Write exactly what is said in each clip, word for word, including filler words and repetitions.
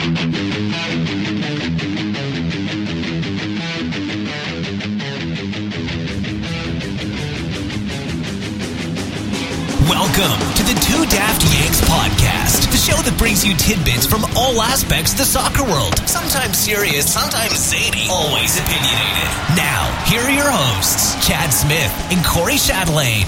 Welcome to the Two Daft Yanks podcast, the show that brings you tidbits from all aspects of the soccer world. Sometimes serious, sometimes zany, always opinionated. Now, here are your hosts, Chad Smith and Corey Chatelaine.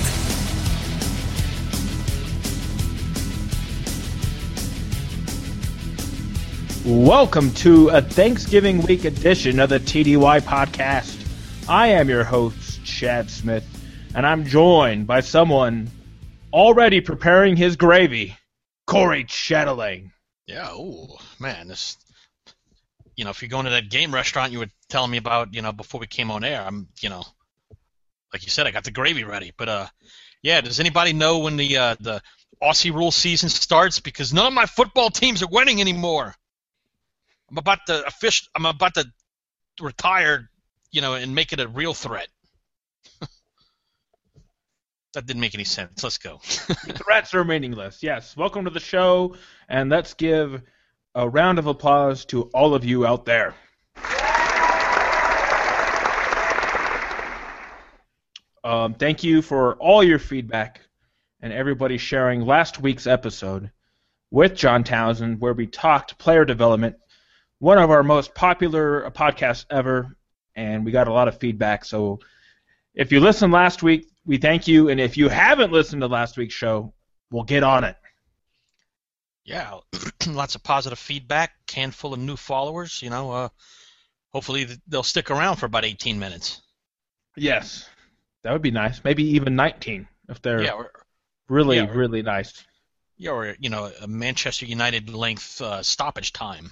Welcome to a Thanksgiving week edition of the T D Y podcast. I am your host, Chad Smith, and I'm joined by someone already preparing his gravy, Corey Chatelaine. Yeah, oh man, this. You know, if you're going to that game restaurant, you were telling me about, you know, before we came on air. I'm, you know, like you said, I got the gravy ready. But uh, yeah, does anybody know when the uh, the Aussie rule season starts? Because none of my football teams are winning anymore. I'm about to fish. I'm about to retire, you know, and make it a real threat. That didn't make any sense. Let's go. Threats are meaningless. Yes. Welcome to the show, and let's give a round of applause to all of you out there. Um, thank you for all your feedback and everybody sharing last week's episode with John Townsend, where we talked player development, one of our most popular podcasts ever, and we got a lot of feedback. So if you listened last week, we thank you, and if you haven't listened to last week's show, we'll get on it. Yeah, lots of positive feedback, can full of new followers. You know, uh, hopefully they'll stick around for about eighteen minutes. Yes, that would be nice. Maybe even nineteen if they're yeah, or, really, yeah, or, really nice. Yeah, or you know, a Manchester United length uh, stoppage time.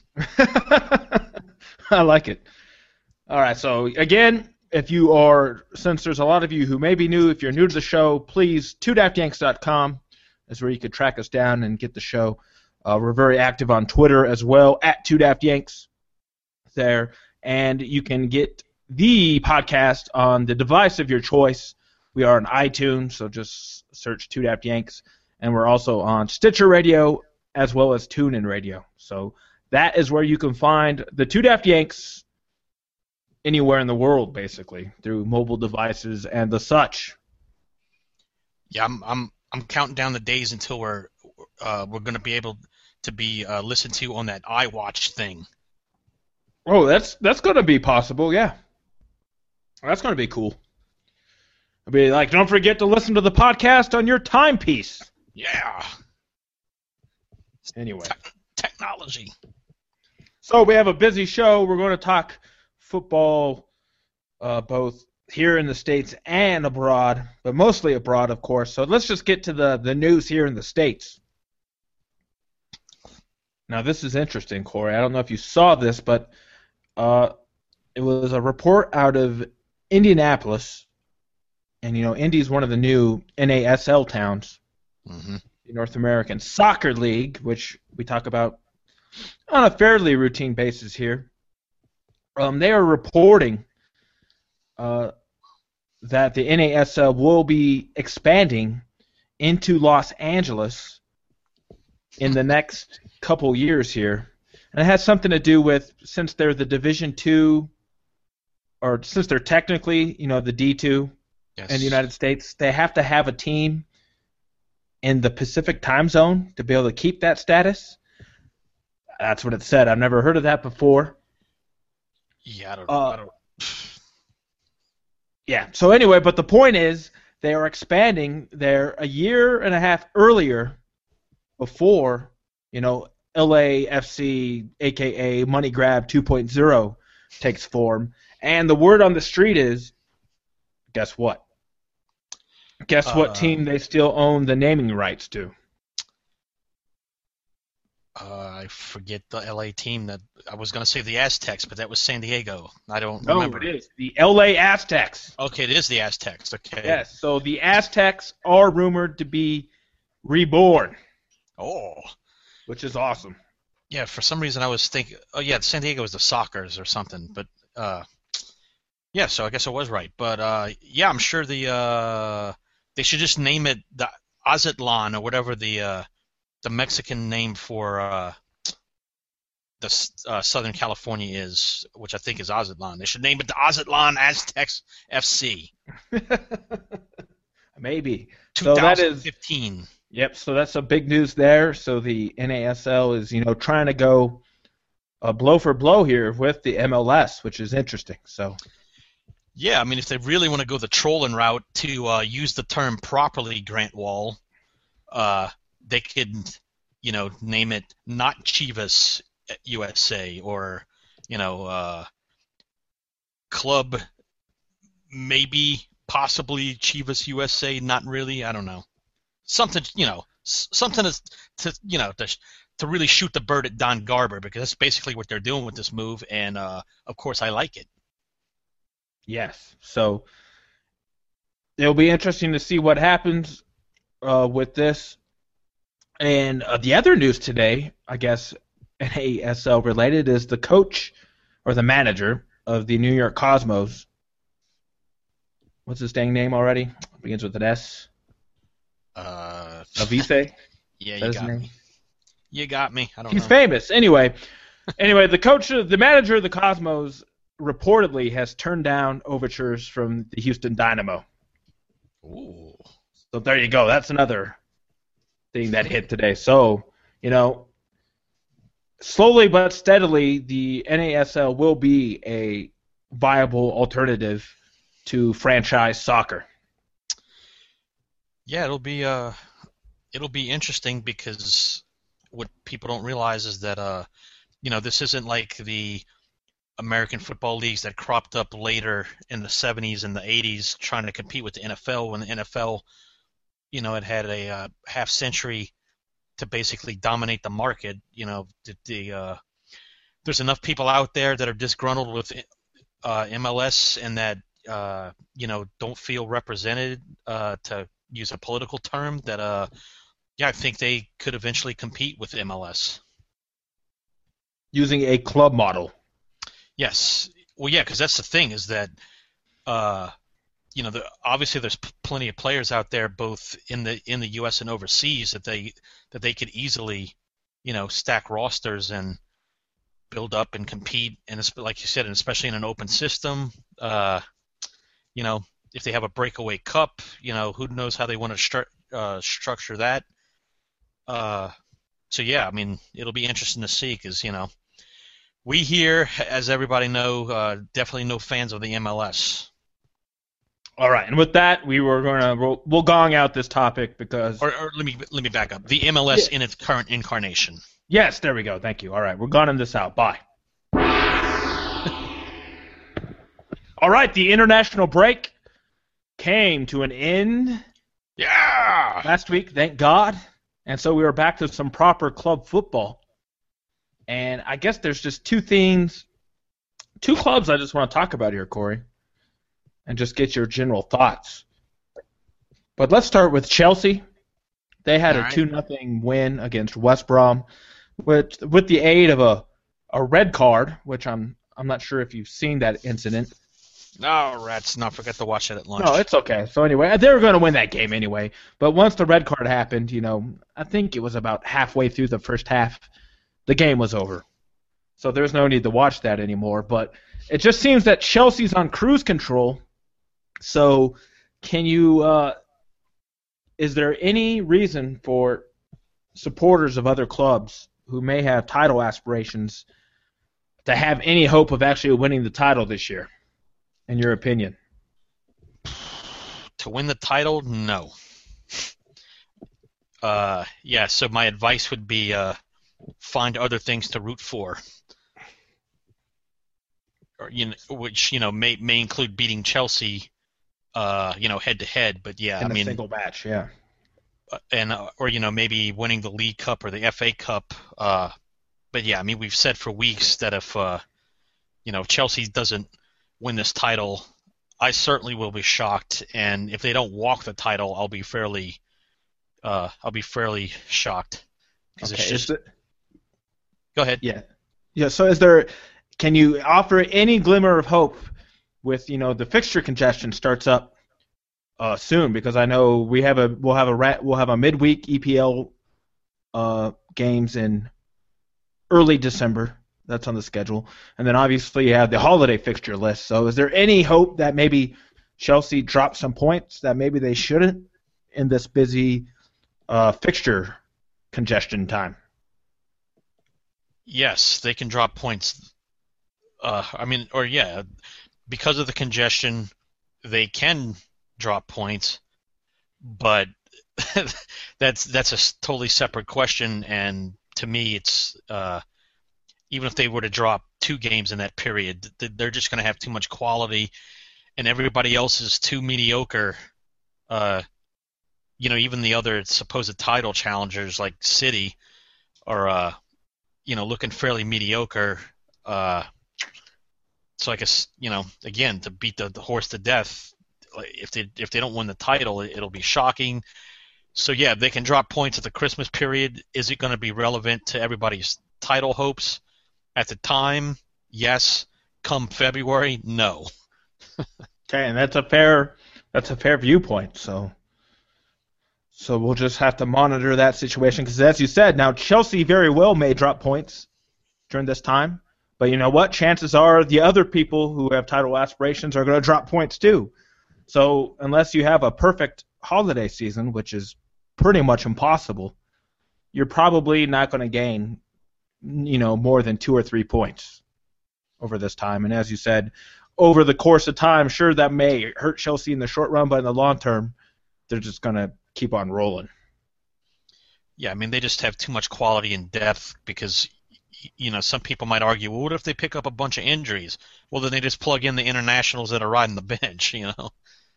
I like it. All right, so again, if you are, since there's a lot of you who may be new, if you're new to the show, please, two daft yanks dot com is where you could track us down and get the show. Uh, we're very active on Twitter as well, at two daft yanks there. And you can get the podcast on the device of your choice. We are on iTunes, so just search two daft yanks. And we're also on Stitcher Radio as well as TuneIn Radio. So that is where you can find the Two Daft Yanks anywhere in the world, basically, through mobile devices and the such. Yeah, I'm I'm I'm counting down the days until we're uh, we're going to be able to be uh, listened to on that iWatch thing. Oh, that's that's going to be possible, yeah. That's going to be cool. I'll be like, don't forget to listen to the podcast on your timepiece. Yeah. Anyway. Te- technology. So we have a busy show. We're going to talk football uh, both here in the States and abroad, but mostly abroad, of course. So let's just get to the, the news here in the States. Now, this is interesting, Corey. I don't know if you saw this, but uh, it was a report out of Indianapolis, and, you know, Indy's one of the new N A S L towns, mm-hmm. the North American Soccer League, which we talk about on a fairly routine basis here. Um, they are reporting uh, that the N A S L will be expanding into Los Angeles in the next couple years here. And it has something to do with, since they're the Division Two, or since they're technically, you know, the D two yes. in the United States, they have to have a team in the Pacific time zone to be able to keep that status. That's what it said. I've never heard of that before. Yeah, I don't, uh, I don't. Yeah. So anyway, but the point is they are expanding. They're a year and a half earlier before, you know, L A F C, a k a. Money Grab two point oh, takes form. And the word on the street is, guess what? Guess uh, what team they still own the naming rights to? Uh, I forget the L A team that I was going to say the Aztecs, but that was San Diego. I don't no, remember. No, it is the L A Aztecs. Okay, it is the Aztecs. Okay. Yes, so the Aztecs are rumored to be reborn. Oh. Which is awesome. Yeah, for some reason I was thinking, oh yeah, San Diego was the Sockers or something, but uh, yeah, so I guess I was right. But uh, yeah, I'm sure the uh, they should just name it the Aztlan or whatever the uh, the Mexican name for uh, the uh, Southern California is, which I think is Aztlan. They should name it the Aztlan Aztecs F C. Maybe. So that is twenty fifteen. Yep. So that's some big news there. So the N A S L is, you know, trying to go uh, blow for blow here with the M L S, which is interesting. So. Yeah, I mean, if they really want to go the trolling route to uh, use the term properly, Grant Wall, uh, they could, you know, name it not Chivas U S A or, you know, uh, Club maybe possibly Chivas U S A, not really. I don't know. Something, you know, something to, to you know, to, to really shoot the bird at Don Garber, because that's basically what they're doing with this move, and uh, of course I like it. Yes. So it'll be interesting to see what happens uh, with this. And uh, the other news today, I guess N A S L related, is the coach or the manager of the New York Cosmos. What's his dang name already? Begins with an S. Uh, Avise? Yeah, you got me. You got me. I don't He's know. famous. Anyway, anyway, the coach, the manager of the Cosmos, reportedly has turned down overtures from the Houston Dynamo. Ooh. So there you go. That's another thing that hit today. So, you know, slowly but steadily, the N A S L will be a viable alternative to franchise soccer. Yeah, it'll be uh, it'll be interesting, because what people don't realize is that uh, you know, this isn't like the American football leagues that cropped up later in the seventies and the eighties trying to compete with the N F L, when the N F L, you know, it had a uh, half century to basically dominate the market. You know, the, the uh, there's enough people out there that are disgruntled with uh, M L S and that uh, you know, don't feel represented, uh, to use a political term, that uh, yeah, I think they could eventually compete with M L S using a club model. Yes. Well, yeah, because that's the thing, is that, uh, you know, the, obviously there's p- plenty of players out there, both in the in the U S and overseas, that they that they could easily, you know, stack rosters and build up and compete, and it's, like you said, and especially in an open system. Uh, you know, if they have a breakaway cup, you know, who knows how they want to stru- uh, structure that. Uh, so yeah, I mean, it'll be interesting to see, because, you know, we here, as everybody know, uh, definitely no fans of the M L S. All right, and with that, we were gonna we'll, we'll gong out this topic because. Or, or let me let me back up. The M L S Yeah. in its current incarnation. Yes, there we go. Thank you. All right, we're gunning this out. Bye. All right, the international break came to an end Yeah. last week, thank God, and so we are back to some proper club football. And I guess there's just two things, two clubs I just want to talk about here, Corey, and just get your general thoughts. But let's start with Chelsea. They had All a right. two nothing win against West Brom with with the aid of a, a red card, which I'm I'm not sure if you've seen that incident. No, rats. No, forget to watch that at lunch. No, it's okay. So anyway, they were going to win that game anyway. But once the red card happened, you know, I think it was about halfway through the first half, the game was over. So there's no need to watch that anymore. But it just seems that Chelsea's on cruise control. So can you uh, – is there any reason for supporters of other clubs who may have title aspirations to have any hope of actually winning the title this year, in your opinion? To win the title, no. Uh, yeah, so my advice would be uh, find other things to root for. Or, you know, which, you know, may may include beating Chelsea, uh, you know, head to head. But yeah, In I a mean, single match, yeah. uh, and uh, or you know, maybe winning the League Cup or the F A Cup. Uh, but yeah, I mean, we've said for weeks that if uh, you know, if Chelsea doesn't win this title, I certainly will be shocked. And if they don't walk the title, I'll be fairly, uh, I'll be fairly shocked. Because Okay, it's is just. it- Go ahead. Yeah. Yeah, so is there can you offer any glimmer of hope with, you know, the fixture congestion starts up uh, soon, because I know we have a we'll have a ra- we'll have a midweek E P L uh, games in early December, that's on the schedule. And then obviously you have the holiday fixture list. So is there any hope that maybe Chelsea drops some points that maybe they shouldn't in this busy uh, fixture congestion time? Yes, they can drop points. Uh, I mean, or yeah, because of the congestion, they can drop points, but that's that's a totally separate question. And to me, it's uh, even if they were to drop two games in that period, they're just going to have too much quality, and everybody else is too mediocre. Uh, you know, even the other supposed title challengers like City are, uh, you know, looking fairly mediocre. Uh, so I guess, you know, again, to beat the, the horse to death, if they if they don't win the title, it, it'll be shocking. So yeah, they can drop points at the Christmas period. Is it going to be relevant to everybody's title hopes at the time? Yes. Come February, no. Okay, and that's a fair that's a fair viewpoint. So, so we'll just have to monitor that situation because, as you said, now Chelsea very well may drop points during this time, but you know what? Chances are the other people who have title aspirations are going to drop points too. So unless you have a perfect holiday season, which is pretty much impossible, you're probably not going to gain, you know, more than two or three points over this time. And as you said, over the course of time, sure, that may hurt Chelsea in the short run, but in the long term, they're just going to keep on rolling. Yeah, I mean, they just have too much quality and depth because, you know, some people might argue, well, what if they pick up a bunch of injuries? Well, then they just plug in the internationals that are riding the bench, you know.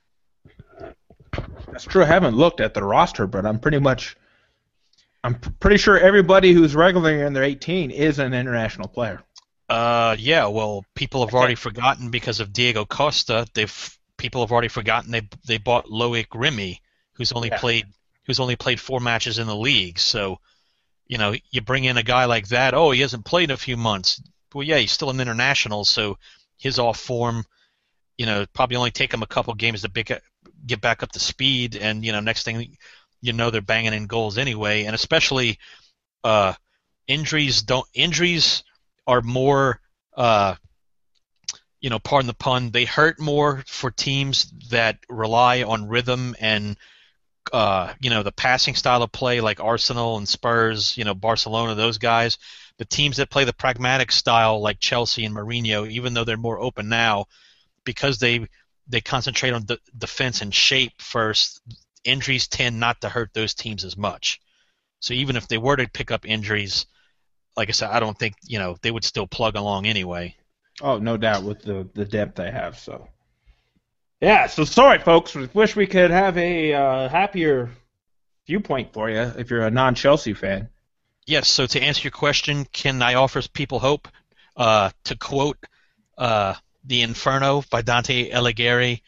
That's true. I haven't looked at the roster, but I'm pretty much, I'm pretty sure everybody who's regularly in their eighteen is an international player. Uh, yeah. Well, people have already forgotten because of Diego Costa. They've people have already forgotten they they bought Loic Remy, who's only yeah. played who's only played four matches in the league. So, you know, you bring in a guy like that. Oh, he hasn't played in a few months. Well, yeah, he's still an international, so his off form, you know, probably only take him a couple games to pick, get back up to speed, and you know, next thing you know, they're banging in goals anyway. And especially, uh, injuries don't injuries are more, uh, you know, pardon the pun, they hurt more for teams that rely on rhythm and, uh, you know, the passing style of play like Arsenal and Spurs, you know, Barcelona, those guys. The teams that play the pragmatic style like Chelsea and Mourinho, even though they're more open now, because they they concentrate on the defense and shape first, injuries tend not to hurt those teams as much. So even if they were to pick up injuries, like I said, I don't think, you know, they would still plug along anyway. Oh, no doubt with the, the depth they have. So, yeah, so sorry, folks. We wish we could have a uh, happier viewpoint for you if you're a non-Chelsea fan. Yes, so to answer your question, can I offer people hope? Uh, to quote uh, The Inferno by Dante Alighieri,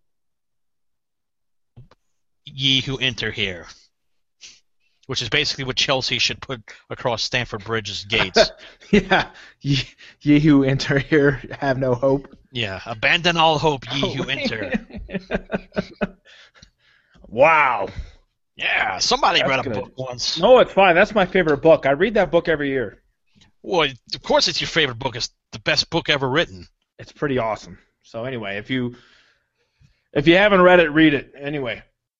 ye who enter here. Which is basically what Chelsea should put across Stamford Bridge's gates. Yeah, ye, ye who enter here have no hope. Yeah, abandon all hope, ye oh, who enter. Wow. Yeah, somebody That's read a good. book once. No, it's fine. That's my favorite book. I read that book every year. Well, of course it's your favorite book. It's the best book ever written. It's pretty awesome. So anyway, if you if you haven't read it, read it. Anyway.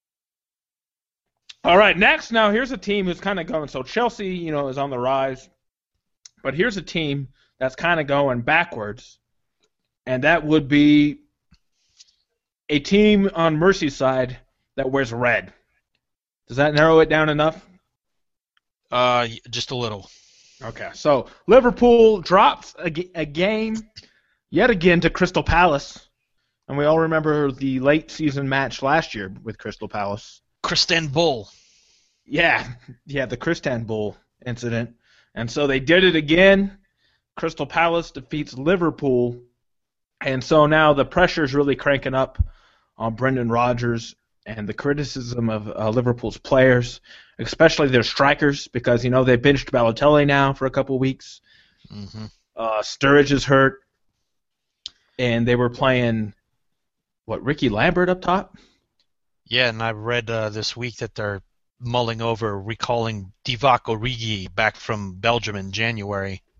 All right, next, now here's a team who's kind of going, so Chelsea, you know, is on the rise, but here's a team that's kind of going backwards, and that would be a team on Merseyside that wears red. Does that narrow it down enough? Uh, just a little. Okay, so Liverpool drops a, a game yet again to Crystal Palace, and we all remember the late season match last year with Crystal Palace. Christian Bull. Yeah, yeah, the Christian Bull incident. And so they did it again. Crystal Palace defeats Liverpool. And so now the pressure is really cranking up on Brendan Rodgers and the criticism of uh, Liverpool's players, especially their strikers, because, you know, they benched Balotelli now for a couple weeks. Mm-hmm. Uh, Sturridge is hurt. And they were playing, what, Ricky Lambert up top? Yeah, and I read uh, this week that they're mulling over recalling Divock Origi back from Belgium in January.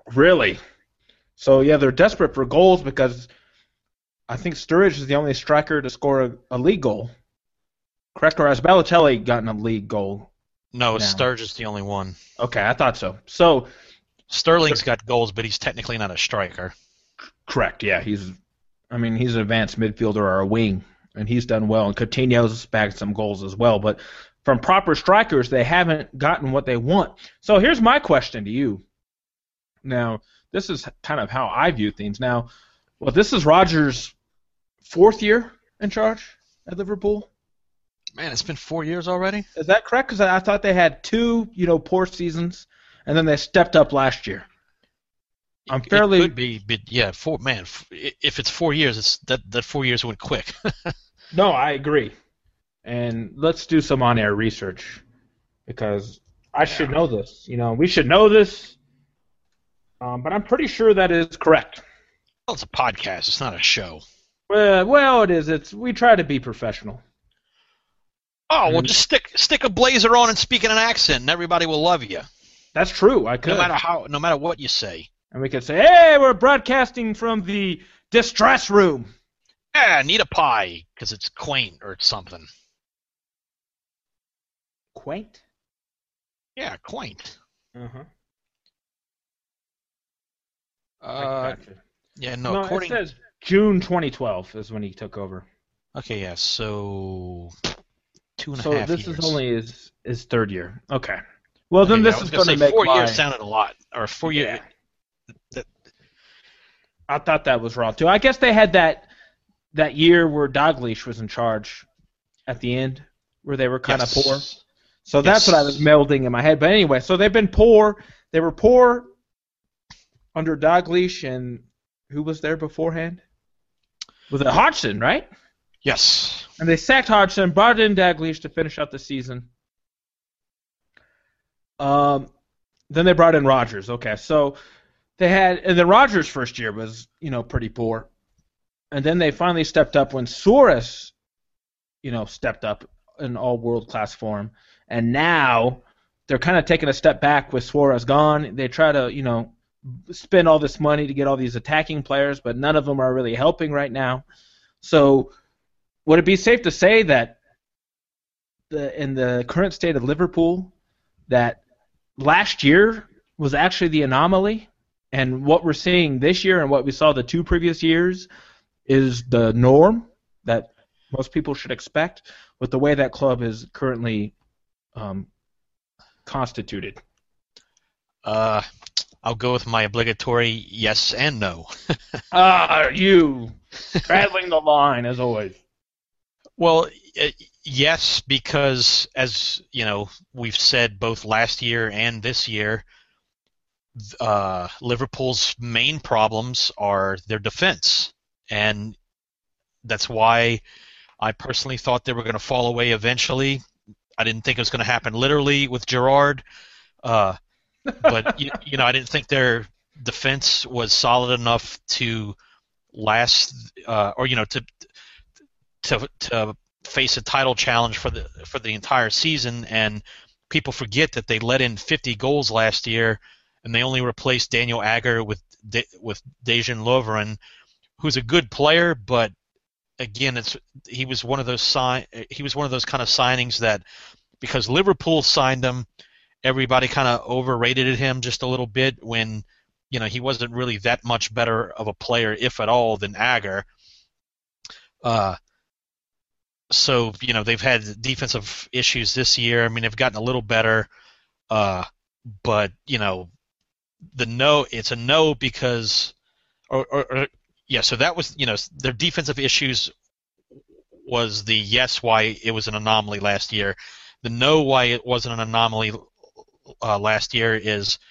Really? So, yeah, they're desperate for goals because I think Sturridge is the only striker to score a, a league goal. Correct? Or has Balotelli gotten a league goal? No, now? Sturridge is the only one. Okay, I thought so. So Sterling's got goals, but he's technically not a striker. Correct, yeah. He's, I mean, he's an advanced midfielder or a wing, and he's done well. And Coutinho's bagged some goals as well. But from proper strikers, they haven't gotten what they want. So here's my question to you. Now, this is kind of how I view things. Now, well, this is Rodgers' fourth year in charge at Liverpool. Man, it's been four years already? Is that correct? Because I thought they had two, you know, poor seasons, and then they stepped up last year. I'm fairly. It could be, but yeah, four. Man, if it's four years, it's that that four years went quick. No, I agree. And let's do some on-air research because I should know this. You know, we should know this, um, but I'm pretty sure that is correct. Well, it's a podcast. It's not a show. Well, well, it is. It's we try to be professional. Oh, well, just stick stick a blazer on and speak in an accent, and everybody will love you. That's true. I could. No matter how, no matter what you say. And we could say, "Hey, we're broadcasting from the distress room." Yeah, need a pie because it's quaint or something. Quaint? Yeah, quaint. Uh-huh. Uh Yeah, no. No, according... it says June twenty twelve is when he took over. Okay, yeah. So two and a so half this years. is only his his third year. Okay. Well, then Okay, this yeah, I was is going to say make four my... years sounded a lot, or four Yeah. years. That... I thought that was wrong too. I guess they had that that year where Dalglish was in charge at the end, where they were kind of Yes. poor. So that's Yes. what I was melding in my head. But anyway, so they've been poor. They were poor under Dalglish, and who was there beforehand? Was it Hodgson, right? Yes. And they sacked Hodgson, brought in Dalglish to finish out the season. Um, then they brought in Rodgers. Okay, so they had, and then Rodgers' first year was, you know, pretty poor. And then they finally stepped up when Suarez, you know, stepped up in all world-class form. And now they're kind of taking a step back with Suarez gone. They try to, you know, spend all this money to get all these attacking players, but none of them are really helping right now. So would it be safe to say that the, in the current state of Liverpool, that last year was actually the anomaly, and what we're seeing this year and what we saw the two previous years is the norm that most people should expect with the way that club is currently um, constituted? Uh, I'll go with my obligatory yes and no. Ah, you straddling the line as always. Well, uh, yes, because as you know, we've said both last year and this year, uh, Liverpool's main problems are their defense, and that's why I personally thought they were going to fall away eventually. I didn't think it was going to happen literally with Gerrard, uh, but you, you know, I didn't think their defense was solid enough to last, uh, or you know, to to to face a title challenge for the for the entire season. And people forget that they let in fifty goals last year, and they only replaced Daniel Agger with De, with Dejan Lovren, who's a good player, but again, it's he was one of those sign he was one of those kind of signings that because Liverpool signed him, everybody kind of overrated him just a little bit when you know he wasn't really that much better of a player, if at all, than Agger. Uh, so you know they've had defensive issues this year. I mean, they've gotten a little better, uh, but you know the no, it's a no because or. or, or Yeah, so that was, you know, their defensive issues was the yes why it was an anomaly last year. The no why it wasn't an anomaly uh, last year is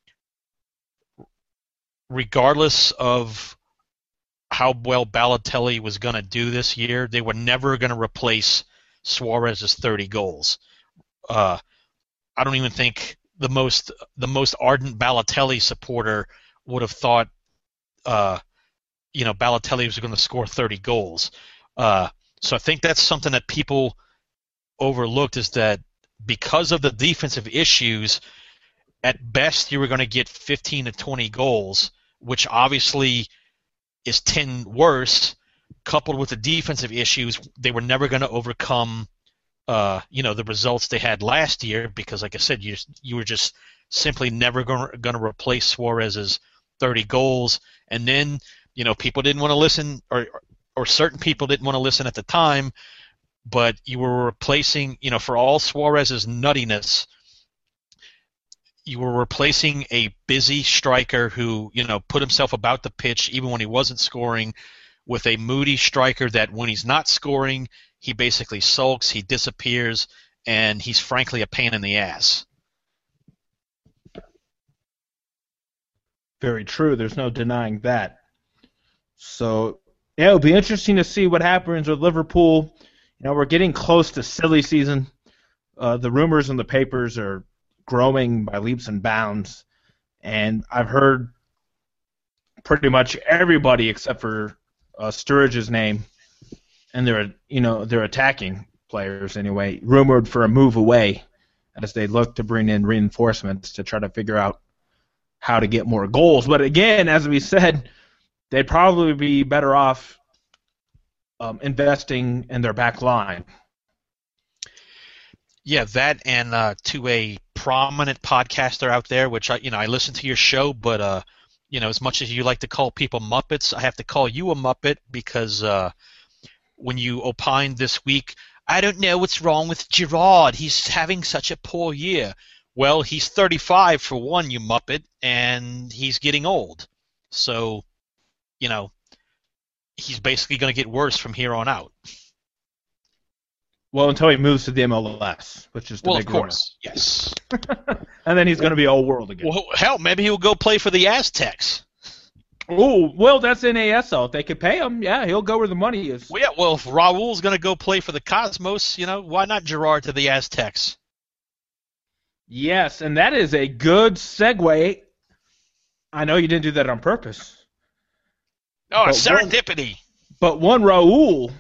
regardless of how well Balotelli was going to do this year, they were never going to replace Suarez's thirty goals. Uh, I don't even think the most the most ardent Balotelli supporter would have thought uh, you know, Balotelli was going to score thirty goals. Uh, so I think that's something that people overlooked is that because of the defensive issues, at best you were going to get fifteen to twenty goals, which obviously is ten worse, coupled with the defensive issues. They were never going to overcome uh, you know, the results they had last year because, like I said, you you were just simply never going to replace Suarez's thirty goals. And then, you know, people didn't want to listen, or or certain people didn't want to listen at the time, but you were replacing, you know, for all Suarez's nuttiness, you were replacing a busy striker who, you know, put himself about the pitch even when he wasn't scoring, with a moody striker that when he's not scoring, he basically sulks, he disappears, and he's frankly a pain in the ass. Very true. There's no denying that. So, yeah, it'll be interesting to see what happens with Liverpool. You know, we're getting close to silly season. Uh, the rumors in the papers are growing by leaps and bounds, and I've heard pretty much everybody except for uh, Sturridge's name, and they're you know they're attacking players anyway, rumored for a move away as they look to bring in reinforcements to try to figure out how to get more goals. But again, as we said, they'd probably be better off um, investing in their back line. Yeah, that and uh, to a prominent podcaster out there, which I, you know, I listen to your show, but uh, you know, as much as you like to call people Muppets, I have to call you a Muppet because uh, when you opined this week, I don't know what's wrong with Gerrard. He's having such a poor year. Well, he's thirty-five for one, you Muppet, and he's getting old. So, you know, he's basically going to get worse from here on out. Well, until he moves to the M L S, which is the well, big of course, rumor. Yes. And then he's going to be all world again. Well, hell, maybe he'll go play for the Aztecs. Oh, well, that's N A S L. If they could pay him, yeah, he'll go where the money is. Well, yeah, well, if Raul's going to go play for the Cosmos, you know, why not Gerrard to the Aztecs? Yes, and that is a good segue. I know you didn't do that on purpose. Oh, it's serendipity. One, but one Raul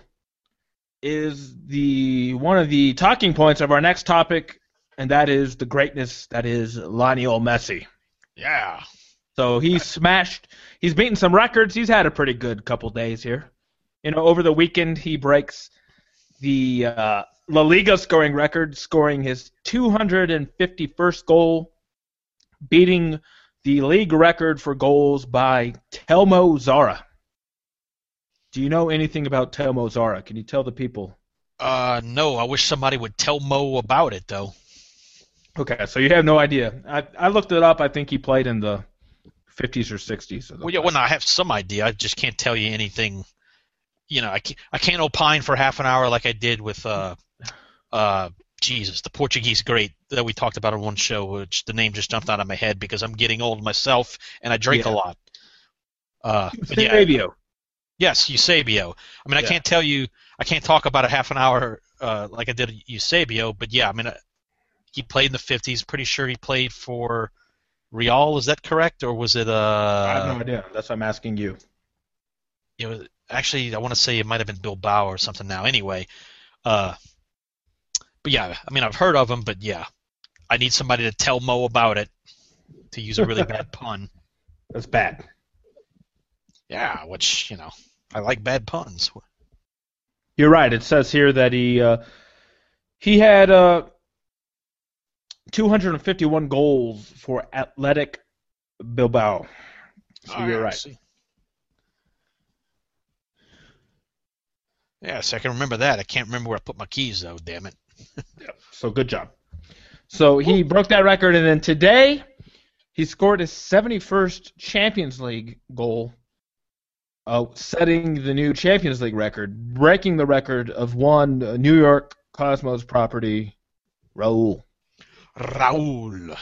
is the one of the talking points of our next topic, and that is the greatness that is Lionel Messi. Yeah. So he's smashed. He's beaten some records. He's had a pretty good couple days here. You know, over the weekend he breaks the uh, La Liga scoring record, scoring his two hundred fifty-first goal, beating the league record for goals by Telmo Zarra. Do you know anything about Telmo Zarra? Can you tell the people? Uh, no. I wish somebody would tell Mo about it, though. Okay, so you have no idea. I I looked it up. I think he played in the fifties or sixties. Well, yeah, well, no, I have some idea. I just can't tell you anything. You know, I can't, I can't opine for half an hour like I did with, uh, uh, Jesus, the Portuguese great that we talked about on one show, which the name just jumped out of my head because I'm getting old myself and I drink yeah. a lot. Uh, but yeah, Eusebio. Yes, Eusebio. I mean, I yeah. can't tell you, I can't talk about a half an hour uh, like I did Eusebio, but yeah, I mean, uh, he played in the fifties. Pretty sure he played for Real. Is that correct, or was it? Uh, I have no idea. That's why I'm asking you. It was actually, I want to say it might have been Bilbao or something. Now, anyway, uh, but yeah, I mean, I've heard of him, but yeah, I need somebody to tell Mo about it. To use a really bad pun. That's bad. Yeah, which you know, I like bad puns. You're right. It says here that he uh, he had uh, two hundred fifty-one goals for Athletic Bilbao. So oh, you're yeah, right. See. Yes, I can remember that. I can't remember where I put my keys, though. Damn it. Yep. So good job. So he broke that record, and then today he scored his seventy-first Champions League goal, uh, setting the new Champions League record, breaking the record of one New York Cosmos property, Raul. Raul.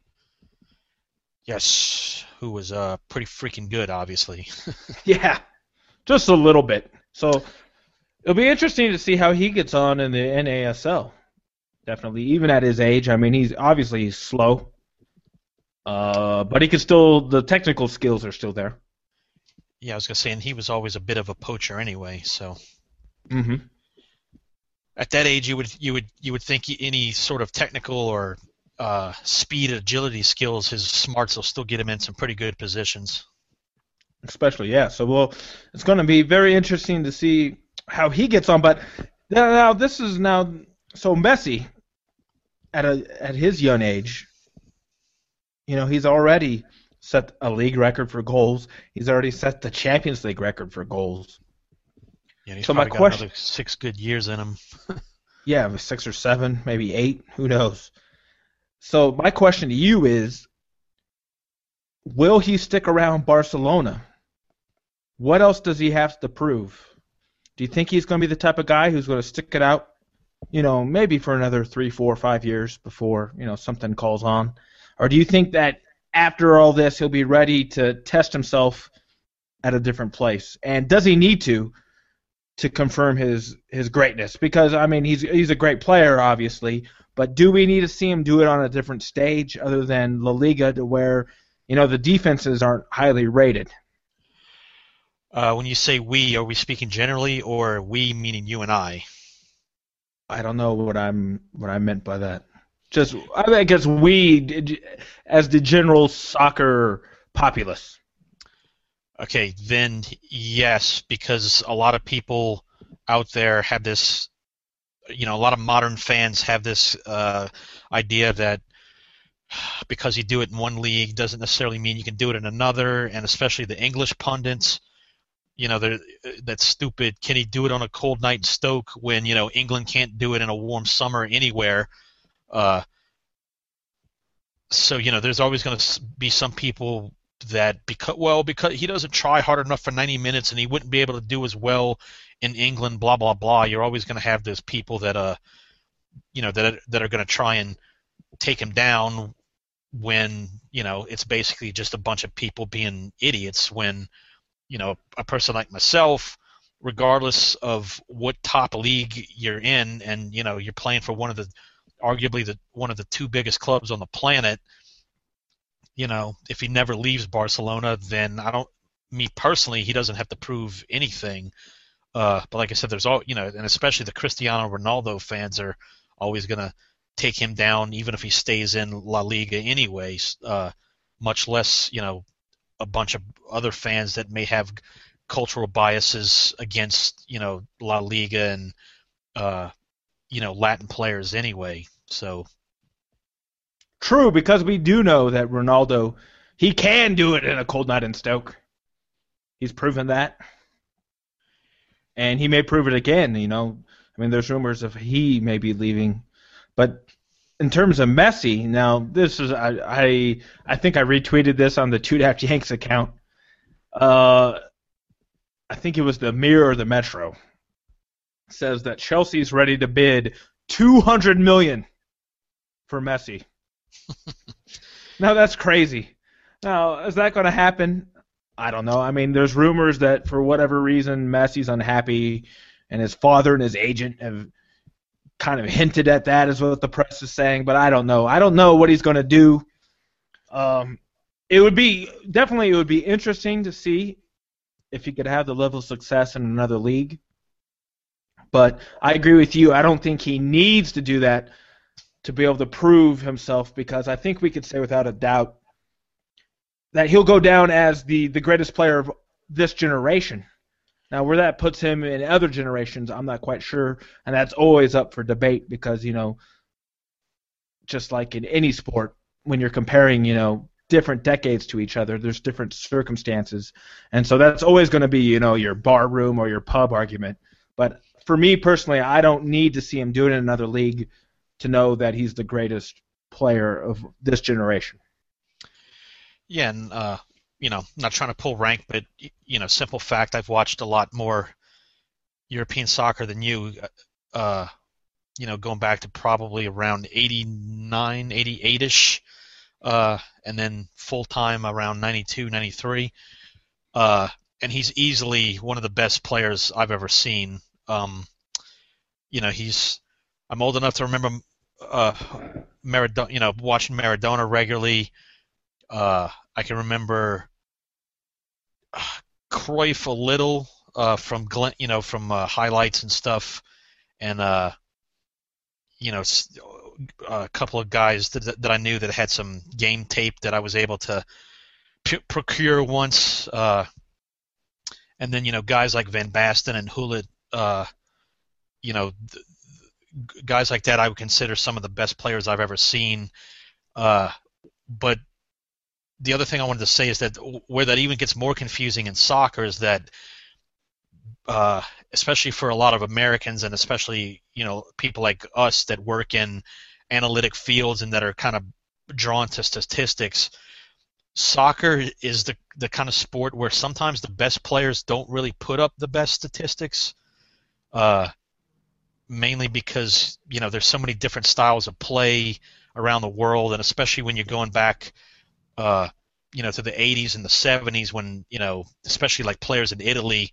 Yes, who was uh, pretty freaking good, obviously. Yeah, just a little bit. So it'll be interesting to see how he gets on in the N A S L. Definitely, even at his age. I mean, he's obviously he's slow, uh, but he can still. The technical skills are still there. Yeah, I was gonna say, and he was always a bit of a poacher anyway. So, mm-hmm. At that age, you would you would you would think any sort of technical or uh, speed, agility skills, his smarts will still get him in some pretty good positions. Especially, yeah. So, well, it's going to be very interesting to see how he gets on. But now, now this is now so Messi at a at his young age. You know, he's already set a league record for goals. He's already set the Champions League record for goals. Yeah, he's so probably my got question, another six good years in him. yeah, six or seven, maybe eight. Who knows? So my question to you is, will he stick around Barcelona? What else does he have to prove? Do you think he's going to be the type of guy who's going to stick it out, you know, maybe for another three, four, five years before, you know, something calls on? Or do you think that after all this he'll be ready to test himself at a different place? And does he need to to confirm his, his greatness? Because, I mean, he's he's a great player, obviously, but do we need to see him do it on a different stage other than La Liga to where, you know, the defenses aren't highly rated? Uh, when you say we, are we speaking generally, or we meaning you and I? I don't know what I'm what I meant by that. Just I guess we, as the general soccer populace. Okay, then yes, because a lot of people out there have this, you know, a lot of modern fans have this uh, idea that because you do it in one league doesn't necessarily mean you can do it in another, and especially the English pundits. You know, they're, that's stupid. Can he do it on a cold night in Stoke when, you know, England can't do it in a warm summer anywhere? Uh, so, you know, there's always going to be some people that, because, well, because he doesn't try hard enough for ninety minutes and he wouldn't be able to do as well in England, blah, blah, blah. You're always going to have those people that, uh, you know, that, that are going to try and take him down when, you know, it's basically just a bunch of people being idiots when, you know, a person like myself, regardless of what top league you're in, and you know you're playing for one of the, arguably the one of the two biggest clubs on the planet. You know, if he never leaves Barcelona, then I don't. Me personally, he doesn't have to prove anything. Uh, but like I said, there's all you know, and especially the Cristiano Ronaldo fans are always gonna take him down, even if he stays in La Liga anyways. Uh, much less, you know. A bunch of other fans that may have cultural biases against, you know, La Liga and, uh, you know, Latin players anyway. So true, because we do know that Ronaldo, he can do it in a cold night in Stoke. He's proven that, and he may prove it again. You know, I mean, there's rumors of he may be leaving, but. In terms of Messi, now this is I I, I think I retweeted this on the Two Daft Yanks account. Uh, I think it was the Mirror or the Metro. It says that Chelsea's ready to bid two hundred million dollars for Messi. Now that's crazy. Now is that going to happen? I don't know. I mean, there's rumors that for whatever reason Messi's unhappy, and his father and his agent have kind of hinted at that, is what the press is saying, but I don't know. I don't know what he's going to do. Um, it would be definitely it would be interesting to see if he could have the level of success in another league. But I agree with you. I don't think he needs to do that to be able to prove himself, because I think we could say without a doubt that he'll go down as the, the greatest player of this generation. Now, where that puts him in other generations, I'm not quite sure, and that's always up for debate because, you know, just like in any sport, when you're comparing, you know, different decades to each other, there's different circumstances, and so that's always going to be, you know, your bar room or your pub argument. But for me personally, I don't need to see him do it in another league to know that he's the greatest player of this generation. Yeah, and uh, you know, not trying to pull rank, but you know, simple fact, I've watched a lot more European soccer than you. Uh, you know, going back to probably around eighty-nine, eighty-eight-ish, uh, and then full time around ninety-two, ninety-three. Uh, and he's easily one of the best players I've ever seen. Um, you know, he's. I'm old enough to remember, uh, Maradona. You know, watching Maradona regularly. Uh, I can remember uh, Cruyff a little uh, from Glenn, you know, from uh, highlights and stuff, and uh, you know, a couple of guys that that I knew that had some game tape that I was able to p- procure once. Uh, and then, you know, guys like Van Basten and Hulet, uh, you know, th- guys like that I would consider some of the best players I've ever seen. Uh, but the other thing I wanted to say is that where that even gets more confusing in soccer is that Uh, especially for a lot of Americans and especially, you know, people like us that work in analytic fields and that are kind of drawn to statistics, soccer is the, the kind of sport where sometimes the best players don't really put up the best statistics, uh, mainly because, you know, there's so many different styles of play around the world, and especially when you're going back, uh, you know, to the eighties and the seventies when, you know, especially like players in Italy,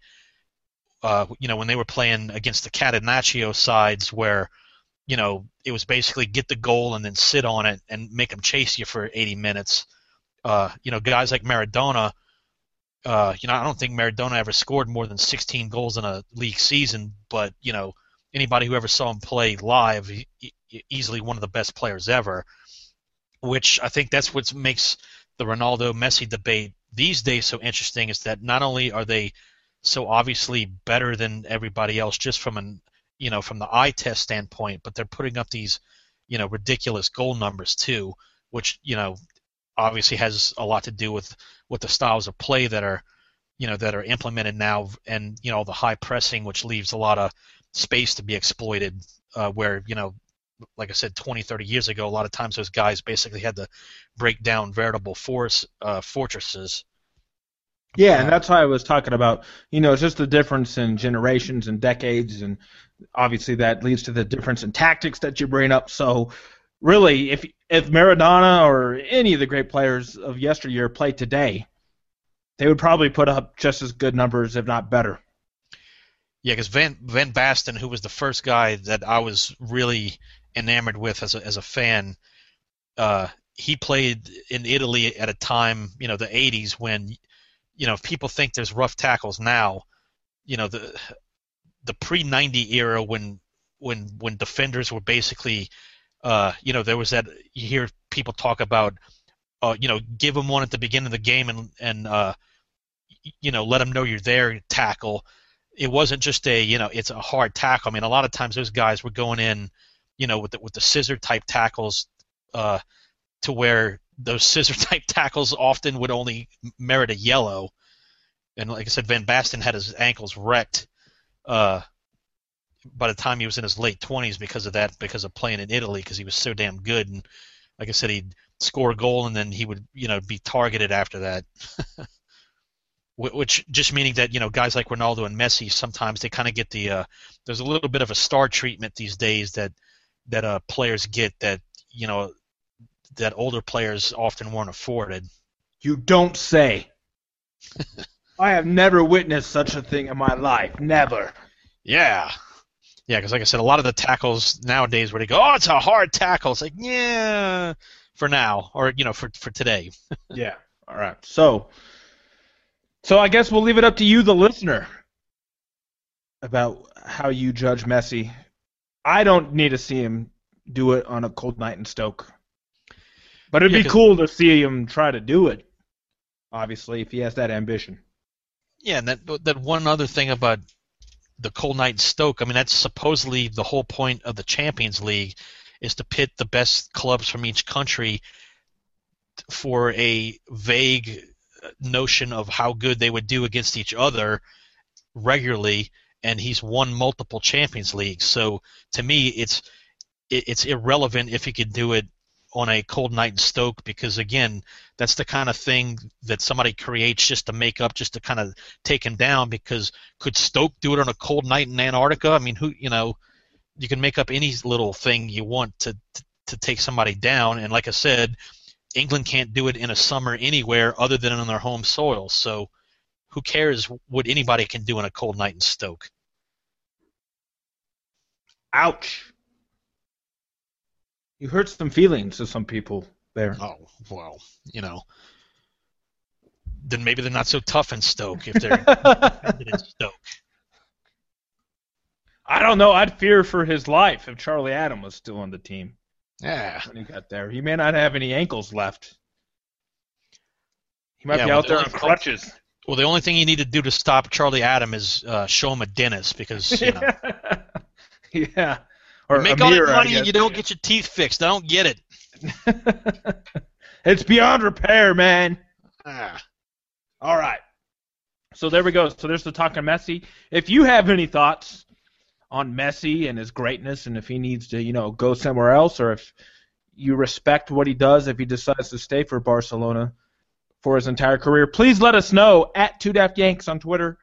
Uh, you know, when they were playing against the Catenaccio sides where, you know, it was basically get the goal and then sit on it and make them chase you for eighty minutes. Uh, you know, guys like Maradona, uh, you know, I don't think Maradona ever scored more than sixteen goals in a league season, but, you know, anybody who ever saw him play live, he, he, easily one of the best players ever, which I think that's what makes the Ronaldo-Messi debate these days so interesting, is that not only are they so obviously better than everybody else just from an, you know, from the eye test standpoint, but they're putting up these, you know, ridiculous goal numbers too, which, you know, obviously has a lot to do with, with the styles of play that are, you know, that are implemented now, and, you know, the high pressing, which leaves a lot of space to be exploited, uh, where, you know, like I said, twenty, thirty years ago, a lot of times those guys basically had to break down veritable force, uh, fortresses. Yeah, and that's why I was talking about, you know, it's just the difference in generations and decades, and obviously that leads to the difference in tactics that you bring up. So really, if if Maradona or any of the great players of yesteryear played today, they would probably put up just as good numbers, if not better. Yeah, because Van, Van Basten, who was the first guy that I was really enamored with as a, as a fan, uh, he played in Italy at a time, you know, the eighties, when, you know, if people think there's rough tackles now, you know, the the pre ninety era when when when defenders were basically, uh, you know, there was that, you hear people talk about, uh, you know, give them one at the beginning of the game and and uh, you know, let them know you're there, tackle. It wasn't just a, you know, it's a hard tackle. I mean, a lot of times those guys were going in, you know, with the, with the scissor type tackles, uh, to where those scissor type tackles often would only merit a yellow. And like I said, Van Basten had his ankles wrecked uh, by the time he was in his late twenties because of that, because of playing in Italy, because he was so damn good. And like I said, he'd score a goal and then he would, you know, be targeted after that. Which just meaning that, you know, guys like Ronaldo and Messi, sometimes they kind of get the uh, there's a little bit of a star treatment these days that that uh, players get that, you know, that older players often weren't afforded. You don't say. I have never witnessed such a thing in my life. Never. Yeah. Yeah, because like I said, a lot of the tackles nowadays where they go, oh, it's a hard tackle. It's like, yeah, for now, or, you know, for, for today. Yeah. All right. So, so I guess we'll leave it up to you, the listener, about how you judge Messi. I don't need to see him do it on a cold night in Stoke. But it'd Yeah, be 'cause- cool to see him try to do it, obviously, if he has that ambition. Yeah, and that that one other thing about the cold night in Stoke, I mean, that's supposedly the whole point of the Champions League, is to pit the best clubs from each country for a vague notion of how good they would do against each other regularly, and he's won multiple Champions Leagues. So to me, it's it, it's irrelevant if he could do it on a cold night in Stoke, because again, that's the kind of thing that somebody creates just to make up, just to kind of take him down. Because could Stoke do it on a cold night in Antarctica? I mean, who, you know, you can make up any little thing you want to to, to take somebody down. And like I said, England can't do it in a summer anywhere other than on their home soil. So who cares what anybody can do on a cold night in Stoke? Ouch. You hurt some feelings of some people there. Oh, well, you know, then maybe they're not so tough in Stoke if they're defended in Stoke. I don't know. I'd fear for his life if Charlie Adam was still on the team. Yeah. when he got there. He may not have any ankles left. He might Yeah, be well, out the there only on crutches. Well, the only thing you need to do to stop Charlie Adam is uh, show him a dentist because, you know. Yeah. Or you make a all mirror, that I money guess. and you don't get your teeth fixed. I don't get it. It's beyond repair, man. Ah. All right. So there we go. So there's the talk on Messi. If you have any thoughts on Messi and his greatness and if he needs to, you know, go somewhere else or if you respect what he does if he decides to stay for Barcelona for his entire career, please let us know at two daft yanks on Twitter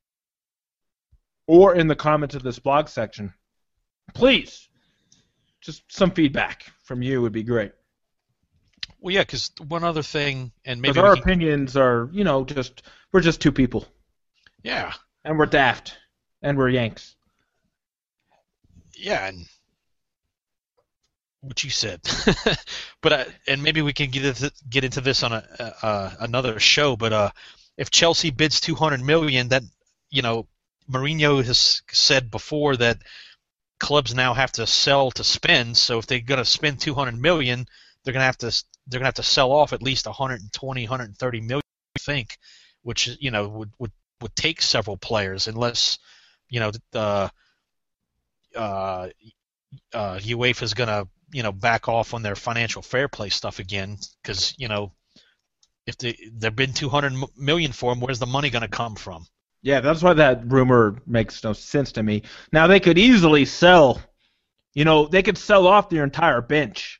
or in the comments of this blog section. Please. Just some feedback from you would be great. Well, yeah, because one other thing, and maybe Because our we can, opinions are, you know, just we're just two people. yeah, And we're daft. And we're Yanks. yeah, and what you said. But uh, and maybe we can get into, get into this on a uh, another show. But uh, if Chelsea bids two hundred million, that you know, Mourinho has said before that clubs now have to sell to spend. So if they're going to spend two hundred million, they're going to have to they're going to have to sell off at least one hundred twenty, one hundred thirty million, I think, which you know would would, would take several players unless you know the uh, uh, UEFA is going to you know back off on their financial fair play stuff again because you know if they they've been two hundred million for them, where's the money going to come from? Yeah, that's why that rumor makes no sense to me. Now they could easily sell, you know, they could sell off their entire bench.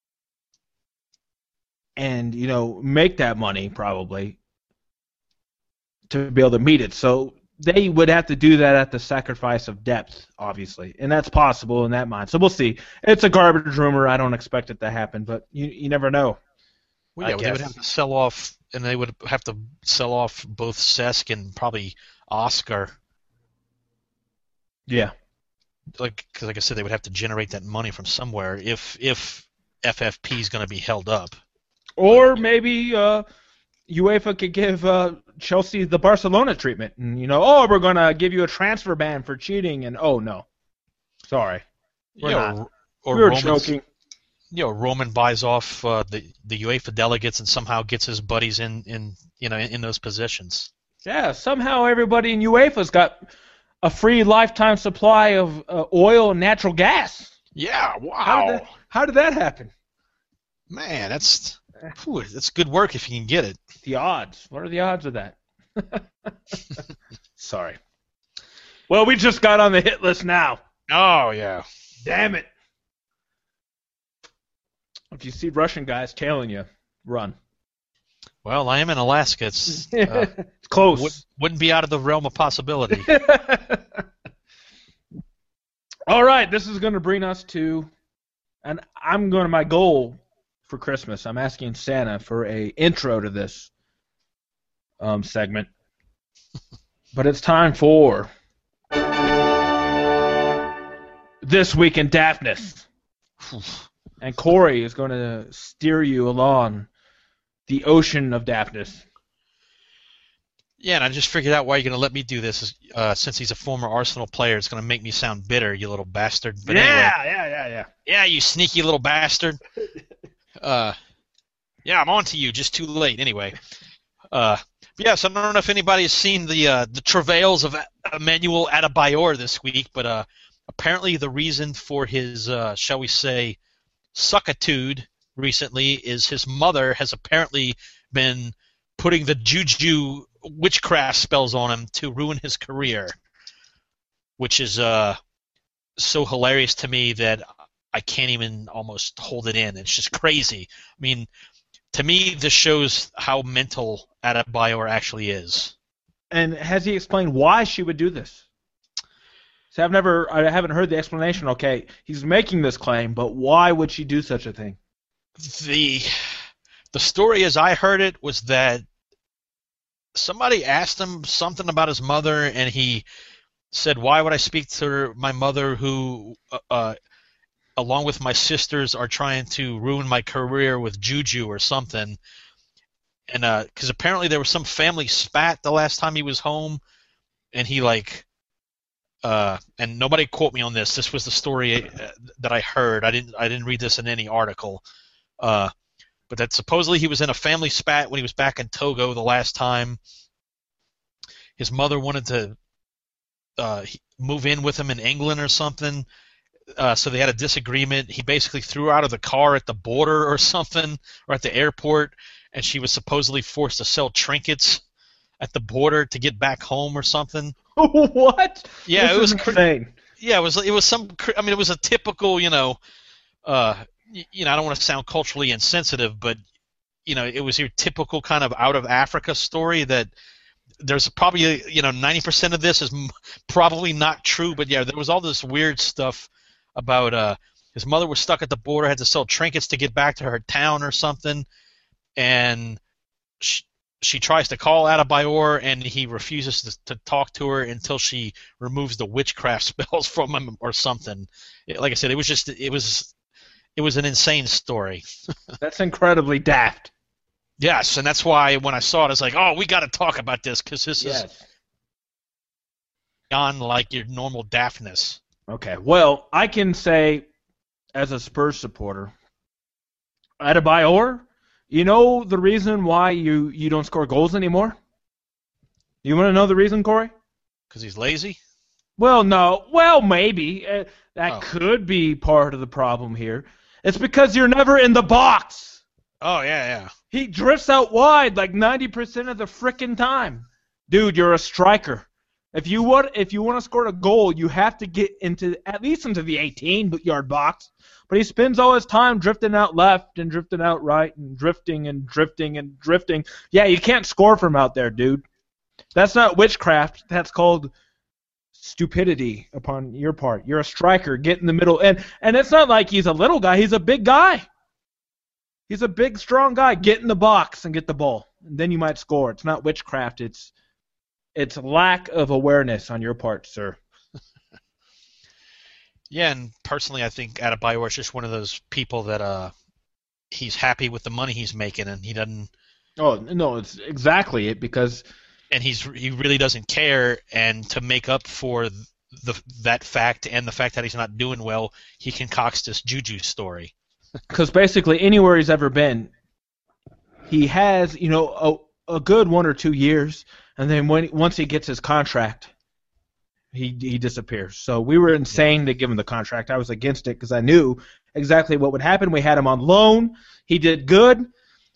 And, you know, make that money probably to be able to meet it. So they would have to do that at the sacrifice of depth, obviously. And that's possible in that mind. So we'll see. It's a garbage rumor. I don't expect it to happen, but you you never know. Well, yeah, I they would guess. have to sell off, and they would have to sell off both Cesc and probably Oscar. Yeah. Like, cause like I said, they would have to generate that money from somewhere if if F F P is going to be held up. Or maybe uh, UEFA could give uh, Chelsea the Barcelona treatment. And, you know, oh, we're going to give you a transfer ban for cheating. And, oh, no. Sorry. We're you not. know, or we were Roman's- joking. You know, Roman buys off uh, the the UEFA delegates and somehow gets his buddies in, in you know in, in those positions. Yeah, somehow everybody in UEFA's got a free lifetime supply of uh, oil and natural gas. Yeah, How wow, did that, how did that happen? man, that's whew, that's good work if you can get it. The odds. What are the odds of that? Sorry. Well, we just got on the hit list now. Oh yeah, Damn it. If you see Russian guys tailing you, run. well, I am in Alaska. It's uh, It's close. would, wouldn't be out of the realm of possibility. All right, this is going to bring us to, and I'm going to my goal for Christmas. I'm asking Santa for a intro to this um, segment, but it's time for This Week in Daftness, and Corey is going to steer you along the ocean of daftness. Yeah, and I just figured out why you're going to let me do this. Uh, since he's a former Arsenal player, it's going to make me sound bitter, you little bastard. But anyway, yeah, yeah, yeah, yeah. yeah, you sneaky little bastard. Uh, yeah, I'm on to you. Just too late. Anyway, uh, yes, I don't know if anybody has seen the uh, the travails of Emmanuel Adebayor this week, but uh, apparently the reason for his, uh, shall we say, suckitude recently is his mother has apparently been putting the juju witchcraft spells on him to ruin his career, which is uh so hilarious to me that I can't even almost hold it in. It's just crazy. I mean, to me, this shows how mental Adebayor actually is. And has he explained why she would do this? So I've never, I haven't heard the explanation. Okay, he's making this claim, but why would she do such a thing? The the story as I heard it was that somebody asked him something about his mother, and he said, "Why would I speak to my mother, who, uh, along with my sisters, are trying to ruin my career with juju or something?" And because uh, apparently there was some family spat the last time he was home, and he like uh, and nobody quote me on this. This was the story uh, that I heard. I didn't I didn't read this in any article. Uh, but that supposedly he was in a family spat when he was back in Togo the last time. His mother wanted to uh, move in with him in England or something, uh, so they had a disagreement. He basically threw her out of the car at the border or something, or at the airport, and she was supposedly forced to sell trinkets at the border to get back home or something. What? Yeah, This it was is cr- insane. Yeah, it was. It was some. cr- I mean, it was a typical, you know, uh, y- you know, I don't want to sound culturally insensitive, but you know, it was your typical kind of out of Africa story that. There's probably, you know, ninety percent of this is m- probably not true, but yeah, there was all this weird stuff about uh, his mother was stuck at the border, had to sell trinkets to get back to her town or something, and she, she tries to call Adebayor, and he refuses to, to talk to her until she removes the witchcraft spells from him or something. It- like I said, it was just, it was, it was an insane story. That's incredibly daft. Yes, and that's why when I saw it, I was like, oh, we got to talk about this because this is Yes. beyond like your normal daftness. Okay. Well, I can say, as a Spurs supporter, Adebayor, you know the reason why you, you don't score goals anymore? You want to know the reason, Corey? Because he's lazy? Well, no. Well, maybe. Uh, that Oh. could be part of the problem here. It's because you're never in the box. Oh, yeah, yeah. He drifts out wide like ninety percent of the frickin' time. Dude, you're a striker. If you want, if you want to score a goal, you have to get into at least into the eighteen-yard box. But he spends all his time drifting out left and drifting out right and drifting and drifting and drifting. Yeah, you can't score from out there, dude. That's not witchcraft. That's called stupidity upon your part. You're a striker. Get in the middle. And, and it's not like he's a little guy. He's a big guy. He's a big, strong guy. Get in the box and get the ball. And then you might score. It's not witchcraft. It's it's lack of awareness on your part, sir. Yeah, and personally, I think Adebayor is just one of those people that uh, he's happy with the money he's making, and he doesn't, Oh, no, it's exactly it because and he's he really doesn't care. And to make up for the that fact and the fact that he's not doing well, he concocts this juju story. Because basically anywhere he's ever been, he has, you know, a, a good one or two years, and then when once he gets his contract, he he disappears. So we were insane to give him the contract. I was against it because I knew exactly what would happen. We had him on loan. He did good.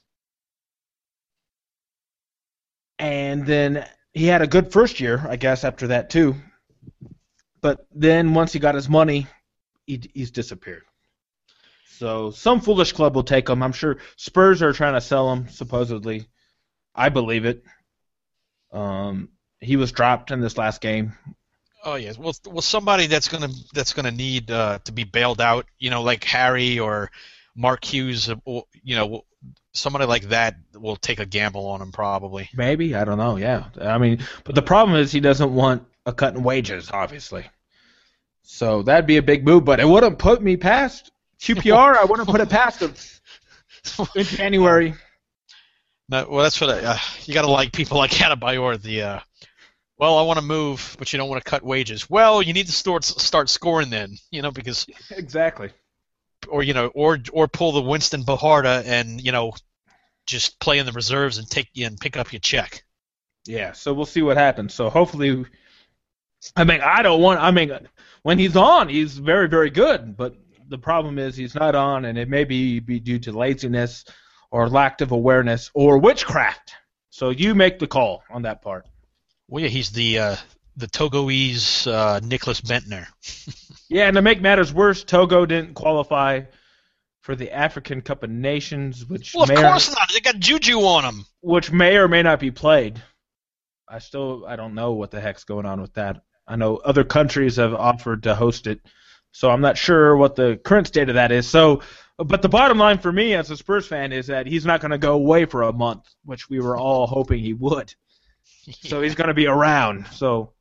And then he had a good first year, I guess, after that too. But then once he got his money, he, he's disappeared. So some foolish club will take him. I'm sure Spurs are trying to sell him, supposedly. I believe it. Um, he was dropped in this last game. Oh yes, well, well, somebody that's gonna that's gonna need uh, to be bailed out, you know, like Harry or Mark Hughes, or, you know, somebody like that will take a gamble on him probably. Maybe, I don't know. Yeah, I mean, but the problem is he doesn't want a cut in wages, obviously. So that'd be a big move, but it wouldn't put me past Q P R. I wouldn't put it past him in January. No, well, that's what I, uh, you got to like people like Adebayor. The uh, well, I want to move, but you don't want to cut wages. Well, you need to start start scoring then, you know, because Exactly. or you know, or or pull the Winston Bojarda and you know, just play in the reserves and take and pick up your check. Yeah, so we'll see what happens. So hopefully, I mean, I don't want. I mean, when he's on, he's very, very good. But the problem is he's not on, and it may be, be due to laziness or lack of awareness or witchcraft. So you make the call on that part. Well, yeah, he's the uh, the Togoese uh, Nicholas Bentner. Yeah, and to make matters worse, Togo didn't qualify for the African Cup of Nations, which Well, of may course or, not. They got juju on them. which may or may not be played. I still I don't know what the heck's going on with that. I know other countries have offered to host it, so I'm not sure what the current state of that is. So, but the bottom line for me as a Spurs fan is that he's not going to go away for a month, which we were all hoping he would. So he's going to be around. So,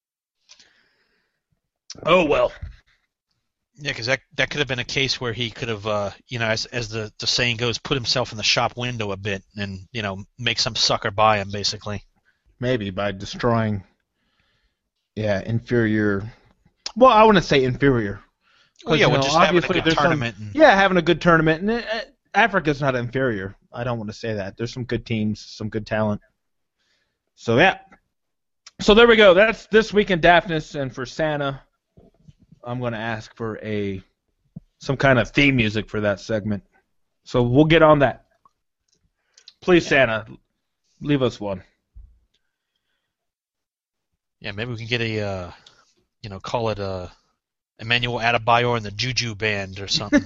oh well. Yeah, because that that could have been a case where he could have, uh, you know, as as the, the saying goes, put himself in the shop window a bit and, you know, make some sucker buy him, basically. Maybe by destroying yeah, inferior. Well, I wouldn't say inferior. Well, yeah, you we're know, just having a obviously good there's some- tournament. and- Yeah, having a good tournament. And uh, Africa's not inferior. I don't want to say that. There's some good teams, some good talent. So, yeah. So there we go. That's this week in Daphnis. And for Santa, I'm going to ask for a some kind of theme music for that segment. So we'll get on that. Please, Santa, leave us one. Yeah, maybe we can get a, uh, you know, call it uh, Emmanuel Adebayor and the Juju Band or something.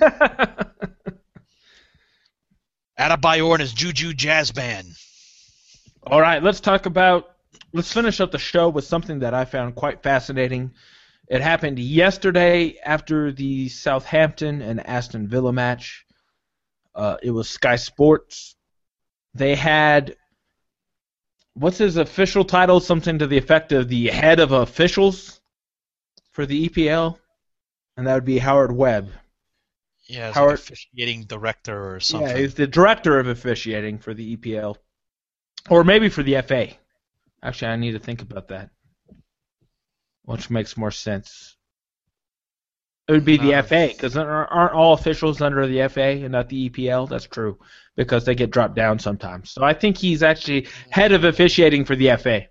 Adebayor and his Juju Jazz Band. All right, let's talk about, let's finish up the show with something that I found quite fascinating. It happened yesterday after the Southampton and Aston Villa match. Uh, it was Sky Sports. They had, what's his official title? Something to the effect of the head of officials for the E P L, and that would be Howard Webb. Yeah, it's Howard- like officiating director or something. Yeah, he's the director of officiating for the E P L. Or maybe for the F A. Actually, I need to think about that. Which makes more sense. It would be the No. F A, because aren't all officials under the F A and not the E P L? That's true, because they get dropped down sometimes. So I think he's actually head of officiating for the F A.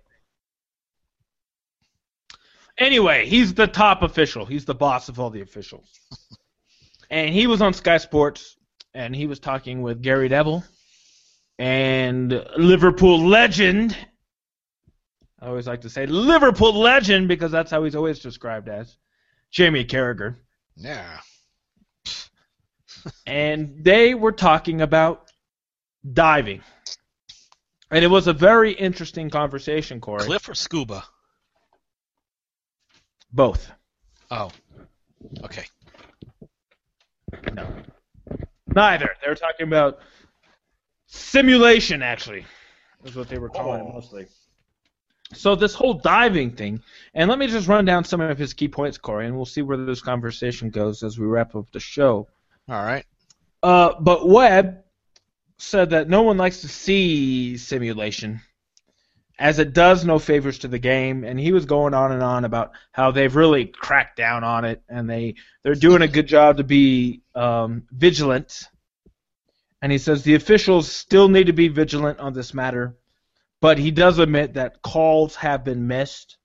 Anyway, he's the top official. He's the boss of all the officials. And he was on Sky Sports, and he was talking with Gary Neville and Liverpool legend. I always like to say Liverpool legend because that's how he's always described as, Jamie Carragher. Yeah. And they were talking about diving. And it was a very interesting conversation, Corey. Cliff or scuba? Both. Oh. Okay. No. Neither. They were talking about simulation, actually, is what they were calling Oh. it mostly. So this whole diving thing, and let me just run down some of his key points, Corey, and we'll see where this conversation goes as we wrap up the show. All right. Uh, but Webb said that no one likes to see simulation, as it does no favors to the game, and he was going on and on about how they've really cracked down on it, and they, they're doing a good job to be um, vigilant. And he says the officials still need to be vigilant on this matter, but he does admit that calls have been missed.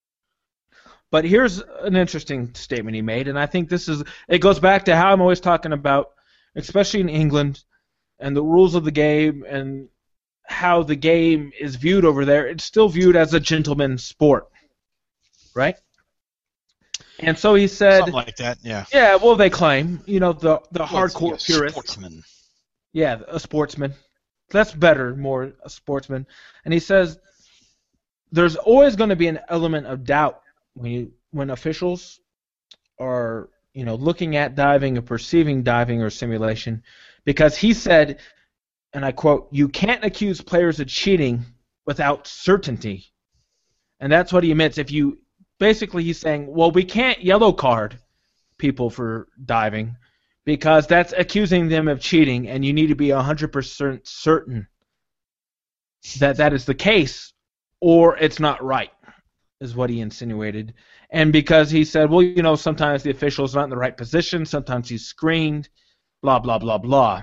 But here's an interesting statement he made, and I think this is, it goes back to how I'm always talking about, especially in England, and the rules of the game and how the game is viewed over there. It's still viewed as a gentleman's sport, right? And so he said, Something like that, yeah. yeah, well, they claim, you know, the the Well, it's- hardcore yeah, purists. Sportsman. Yeah, a sportsman. That's better, more a sportsman. And he says there's always going to be an element of doubt when you when officials are, you know, looking at diving or perceiving diving or simulation, because he said, and I quote, "You can't accuse players of cheating without certainty." And that's what he admits. If you basically he's saying, well, we can't yellow card people for diving, because that's accusing them of cheating, and you need to be one hundred percent certain that that is the case, or it's not right, is what he insinuated. And because he said, well, you know, sometimes the official's not in the right position, sometimes he's screened, blah, blah, blah, blah.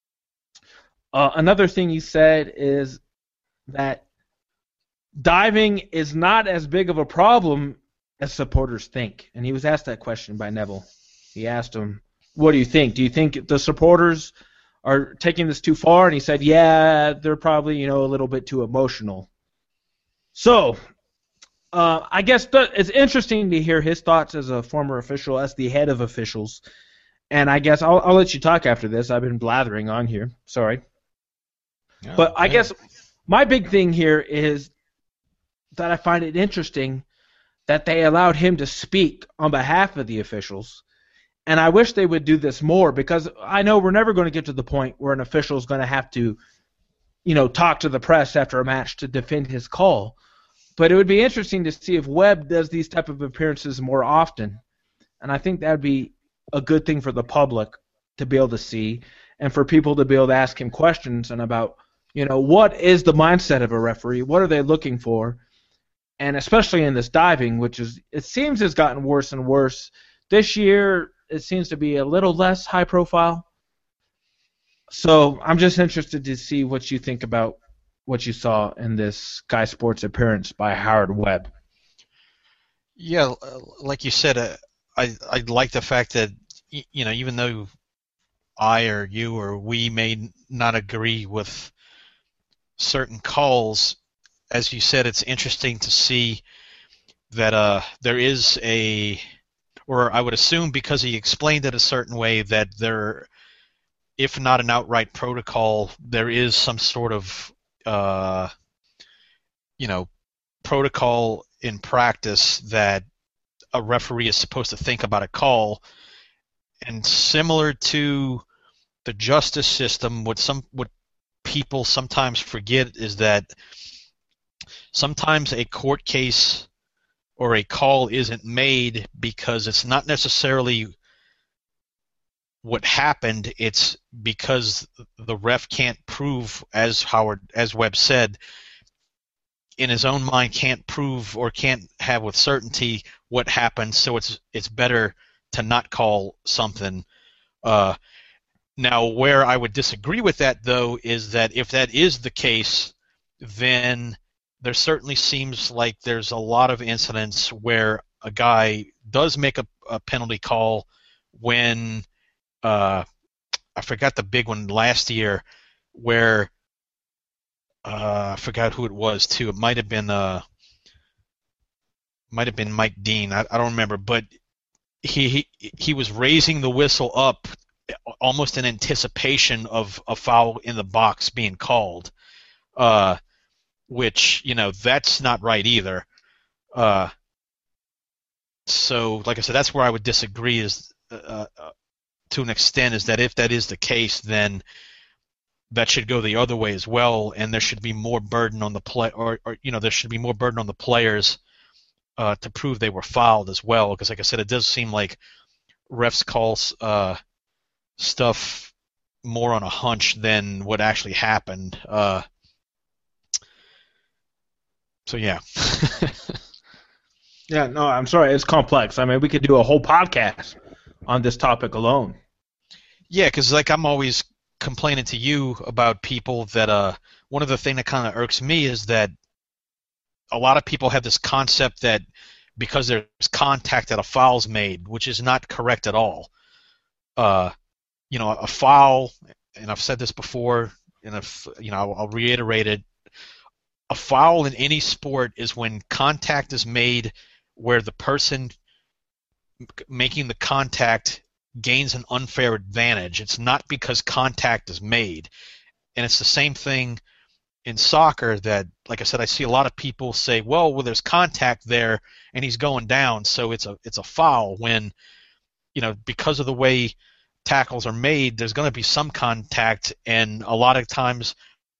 Uh, another thing he said is that diving is not as big of a problem as supporters think. And he was asked that question by Neville. He asked him, what do you think? Do you think the supporters are taking this too far? And he said, yeah, they're probably, you know, a little bit too emotional. So, uh, I guess th- it's interesting to hear his thoughts as a former official, as the head of officials. And I guess I'll, I'll let you talk after this. I've been blathering on here. Sorry. Oh, But I man. guess my big thing here is that I find it interesting that they allowed him to speak on behalf of the officials. And I wish they would do this more, because I know we're never going to get to the point where an official is going to have to, you know, talk to the press after a match to defend his call. But it would be interesting to see if Webb does these type of appearances more often. And I think that would be a good thing for the public to be able to see, and for people to be able to ask him questions and about, you know, what is the mindset of a referee? What are they looking for? and especially in this diving, which is it seems has gotten worse and worse. This year, it seems to be a little less high profile. So I'm just interested to see what you think about what you saw in this Sky Sports appearance by Howard Webb. Yeah, like you said, uh, I I like the fact that, you know, even though I or you or we may not agree with certain calls, as you said, it's interesting to see that uh, there is a, or I would assume because he explained it a certain way, that there, if not an outright protocol, there is some sort of, uh, you know, protocol in practice that a referee is supposed to think about a call. And similar to the justice system, what some what people sometimes forget is that sometimes a court case or a call isn't made because it's not necessarily what happened, it's because the ref can't prove, as Howard, as Webb said, in his own mind can't prove or can't have with certainty what happened, so it's it's better to not call something. Uh, now, where I would disagree with that, though, is that if that is the case, then there certainly seems like there's a lot of incidents where a guy does make a, a penalty call when, uh, I forgot the big one last year, where uh, I forgot who it was too. It might have been uh, might have been Mike Dean. I, I don't remember, but he, he he was raising the whistle up almost in anticipation of a foul in the box being called, uh, which, you know, that's not right either. Uh, so, like I said, that's where I would disagree is uh, uh, to an extent, is that if that is the case, then that should go the other way as well, and there should be more burden on the play, or, or you know, there should be more burden on the players uh, to prove they were fouled as well. Because, like I said, it does seem like refs call uh, stuff more on a hunch than what actually happened. Uh, so yeah. Yeah, no, I'm sorry, it's complex. I mean, we could do a whole podcast on this topic alone. Yeah, because like I'm always complaining to you about people that uh, one of the things that kind of irks me is that a lot of people have this concept that because there's contact that a foul's made, which is not correct at all. Uh, you know, a foul, and I've said this before, and if you know, I'll, I'll reiterate it. A foul in any sport is when contact is made where the person making the contact gains an unfair advantage. It's not because contact is made. And it's the same thing in soccer that, like I said, I see a lot of people say, well, well, there's contact there and he's going down, so it's a it's a foul, when, you know, because of the way tackles are made, there's going to be some contact, and a lot of times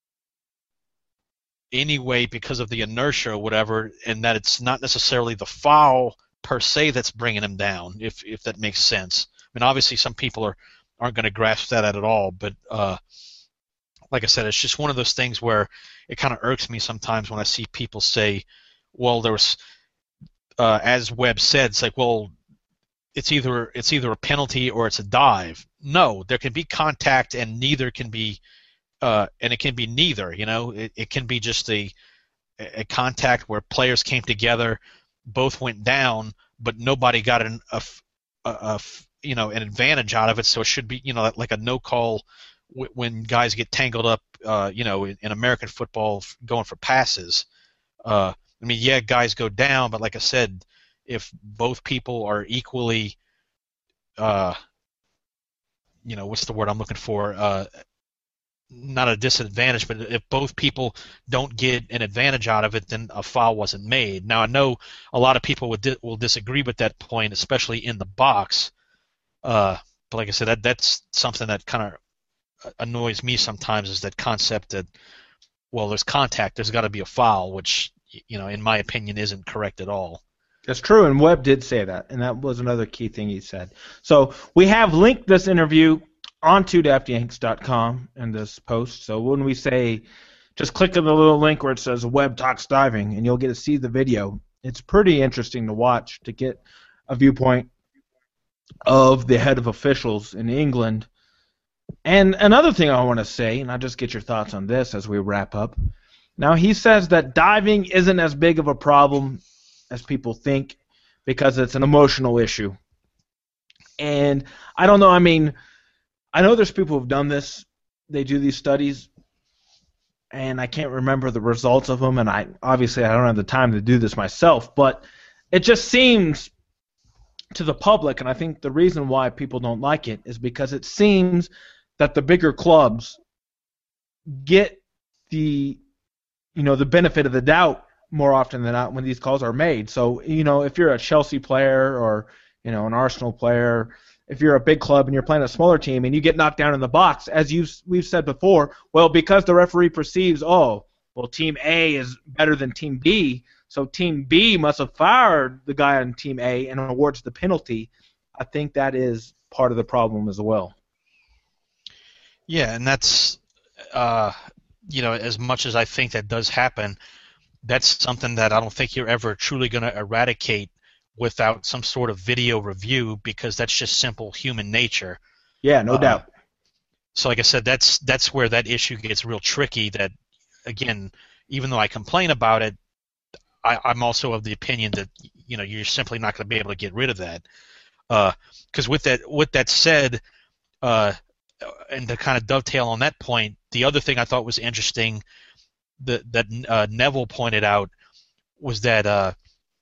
anyway because of the inertia or whatever, and that it's not necessarily the foul per se that's bringing him down, if if that makes sense. I mean, obviously some people are, aren't going to grasp that at all, but uh, like I said, it's just one of those things where it kind of irks me sometimes when I see people say, well, there was, uh, as Webb said, it's like, well, it's either it's either a penalty or it's a dive. No, there can be contact and neither can be, uh, and it can be neither, you know. It, it can be just a, a contact where players came together, both went down, but nobody got an, a, a, a you know, an advantage out of it. So it should be, you know, like a no call w- when guys get tangled up, uh, you know, in, in American football going for passes. Uh, I mean, yeah, guys go down, but like I said, if both people are equally, uh, you know, what's the word I'm looking for? Uh, not a disadvantage, but if both people don't get an advantage out of it, then a foul wasn't made. Now, I know a lot of people would di- will disagree with that point, especially in the box. Uh, but like I said, that that's something that kind of annoys me sometimes, is that concept that, well, there's contact, there's got to be a foul, which, you know, in my opinion, isn't correct at all. That's true, and Webb did say that, and that was another key thing he said. So we have linked this interview on two daft yanks dot com in this post. So when we say just click on the little link where it says Webb Talks Diving, and you'll get to see the video. It's pretty interesting to watch, to get a viewpoint of the head of officials in England. And another thing I want to say, and I'll just get your thoughts on this as we wrap up. Now, he says that diving isn't as big of a problem as people think because it's an emotional issue. And I don't know, I mean, I know there's people who've done this. They do these studies, and I can't remember the results of them, and I obviously I don't have the time to do this myself, but it just seems to the public, and I think the reason why people don't like it is because it seems that the bigger clubs get the, you know, the benefit of the doubt more often than not when these calls are made. So, you know, if you're a Chelsea player or, you know, an Arsenal player, if you're a big club and you're playing a smaller team and you get knocked down in the box, as you've, we've said before, well, because the referee perceives, oh, well, Team A is better than Team B, so Team B must have fired the guy on Team A and awards the penalty. I think that is part of the problem as well. Yeah, and that's, uh, you know, as much as I think that does happen, that's something that I don't think you're ever truly going to eradicate without some sort of video review, because that's just simple human nature. Yeah, no uh, doubt. So like I said, that's that's where that issue gets real tricky. That, again, even though I complain about it, I, I'm also of the opinion that, you know, you're simply not going to be able to get rid of that. Because uh, with that with that said, uh, and to kind of dovetail on that point, the other thing I thought was interesting that, that uh, Neville pointed out was that, uh,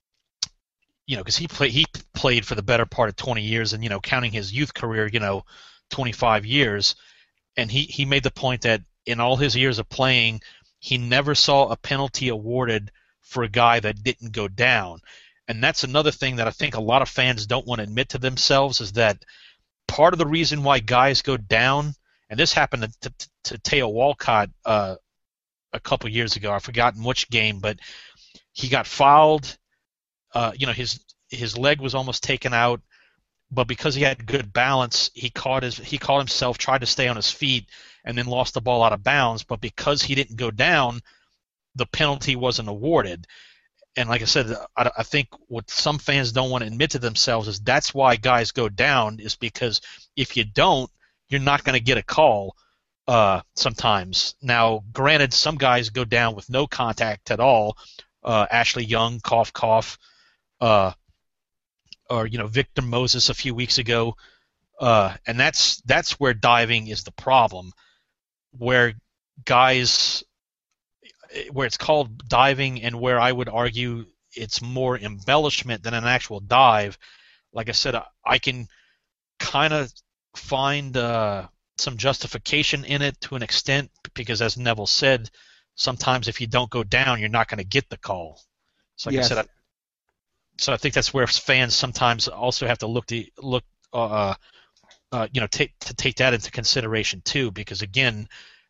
you know, because he, play, he played for the better part of twenty years, and, you know, counting his youth career, you know, twenty-five years, and he, he made the point that in all his years of playing, he never saw a penalty awarded for a guy that didn't go down. And that's another thing that I think a lot of fans don't want to admit to themselves, is that part of the reason why guys go down, and this happened to, to, to Theo Walcott uh, a couple years ago, I've forgotten which game, but he got fouled. Uh, you know, his his leg was almost taken out, but because he had good balance, he caught his he caught himself, tried to stay on his feet, and then lost the ball out of bounds. But because he didn't go down, the penalty wasn't awarded. And like I said, I, I think what some fans don't want to admit to themselves is that's why guys go down, is because if you don't, you're not going to get a call uh, sometimes. Now, granted, some guys go down with no contact at all. Uh, Ashley Young, cough, cough. Uh, or, you know, Victor Moses a few weeks ago. Uh, and that's that's where diving is the problem, where guys, where it's called diving, and where I would argue it's more embellishment than an actual dive. Like I said, I, I can kind of find uh, some justification in it to an extent, because as Neville said, sometimes if you don't go down, you're not going to get the call. So like yes. I said, I, so I think that's where fans sometimes also have to look to look, uh, uh, you know, take to take that into consideration too, because again,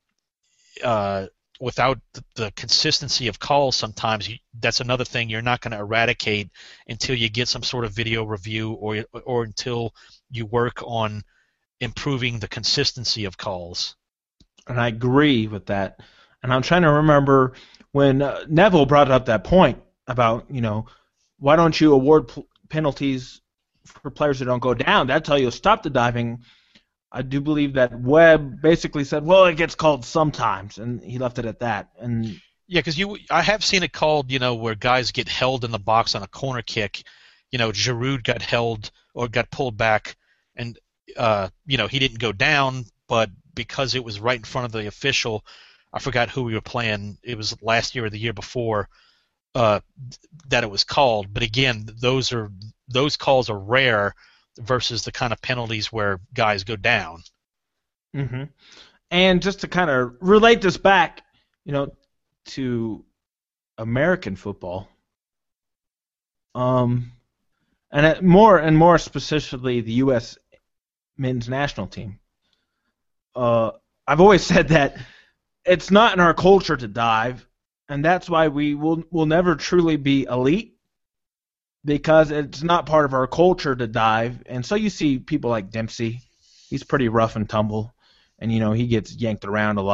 uh, without the, the consistency of calls, sometimes you, that's another thing you're not going to eradicate until you get some sort of video review, or or until you work on improving the consistency of calls. And I agree with that. And I'm trying to remember when uh, Neville brought up that point about, you know, why don't you award p- penalties for players that don't go down? That'll tell you to stop the diving. I do believe that Webb basically said, well, it gets called sometimes, and he left it at that. And yeah, because you, I have seen it called, you know, where guys get held in the box on a corner kick. You know, Giroud got held or got pulled back, and, uh, you know, he didn't go down, but because it was right in front of the official, I forgot who we were playing, it was last year or the year before, uh, that it was called. But again, those are those calls are rare versus the kind of penalties where guys go down. Mm-hmm. And just to kind of relate this back, you know, to American football, um, and it, more and more specifically the U S men's national team. Uh, I've always said that it's not in our culture to dive, and that's why we will will never truly be elite, because it's not part of our culture to dive. And so you see people like Dempsey, he's pretty rough and tumble, and you know he gets yanked around a lot.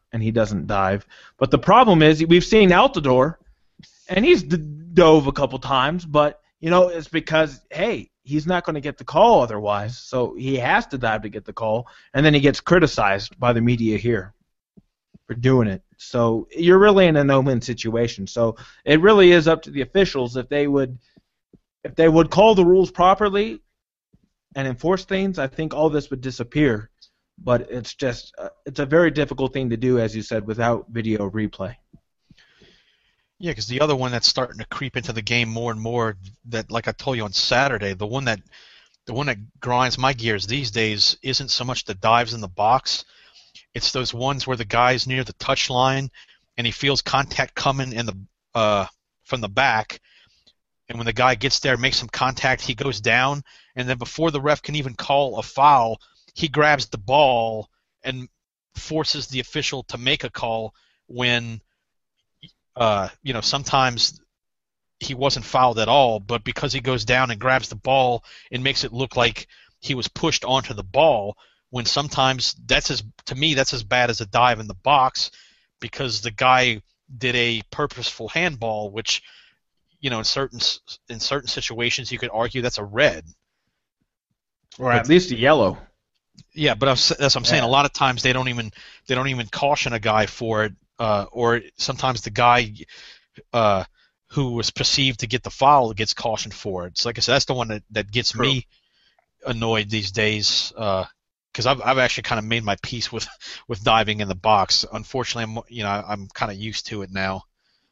and he doesn't dive. But the problem is we've seen Altidore, and he's d- dove a couple times, but you know it's because hey, he's not going to get the call otherwise, so he has to dive to get the call, and then he gets criticized by the media here for doing it. So you're really in a no-win situation. So it really is up to the officials if they would if they would call the rules properly and enforce things. I think all this would disappear. But it's just uh, it's a very difficult thing to do, as you said, without video replay. Yeah, because the other one that's starting to creep into the game more and more, that like I told you on Saturday, the one that the one that grinds my gears these days isn't so much the dives in the box. It's those ones where the guy's near the touch line and he feels contact coming in the uh, from the back, and when the guy gets there, makes some contact, he goes down, and then before the ref can even call a foul, he grabs the ball and forces the official to make a call when, uh, you know, sometimes he wasn't fouled at all, but because he goes down and grabs the ball, it makes it look like he was pushed onto the ball, when sometimes that's as, to me, that's as bad as a dive in the box, because the guy did a purposeful handball, which, you know, in certain in certain situations you could argue that's a red. Or at least a yellow. Yeah, but that's what I'm saying. Yeah. A lot of times they don't even they don't even caution a guy for it, uh, or sometimes the guy uh, who was perceived to get the foul gets cautioned for it. So like I said, that's the one that, that gets True. me annoyed these days, because uh, I've I've actually kind of made my peace with, with diving in the box. Unfortunately, I'm you know I'm kind of used to it now.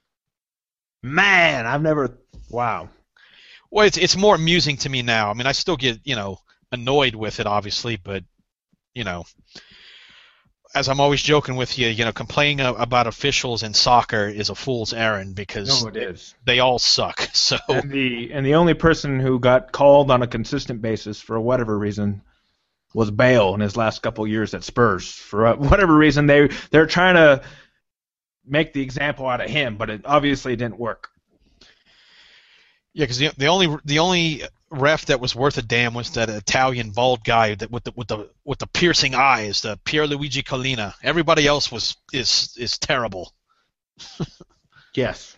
Man, I've never. Wow. Well, it's it's more amusing to me now. I mean, I still get you know annoyed with it, obviously, but you know, as I'm always joking with you, you know, complaining about officials in soccer is a fool's errand, because No, it is. they all suck. So And the and the only person who got called on a consistent basis for whatever reason was Bale in his last couple of years at Spurs. For whatever reason, they they're trying to make the example out of him, but it obviously didn't work. yeah, because the the only the only ref that was worth a damn was that Italian bald guy that with the with the with the piercing eyes, the Pierluigi Collina. Everybody else was is is terrible. Yes.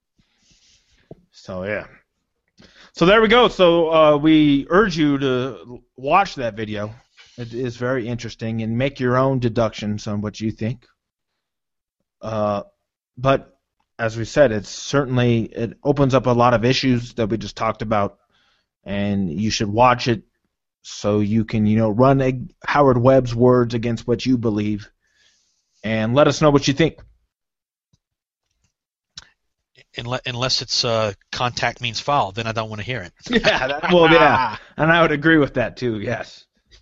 So yeah. So there we go. So uh, we urge you to watch that video. It is very interesting, and make your own deductions on what you think. Uh, but as we said, it's certainly it opens up a lot of issues that we just talked about, and you should watch it so you can, you know, run a, Howard Webb's words against what you believe, and let us know what you think. Unless it's uh, contact means foul, then I don't want to hear it. Yeah, that, well, yeah, and I would agree with that too. Yes.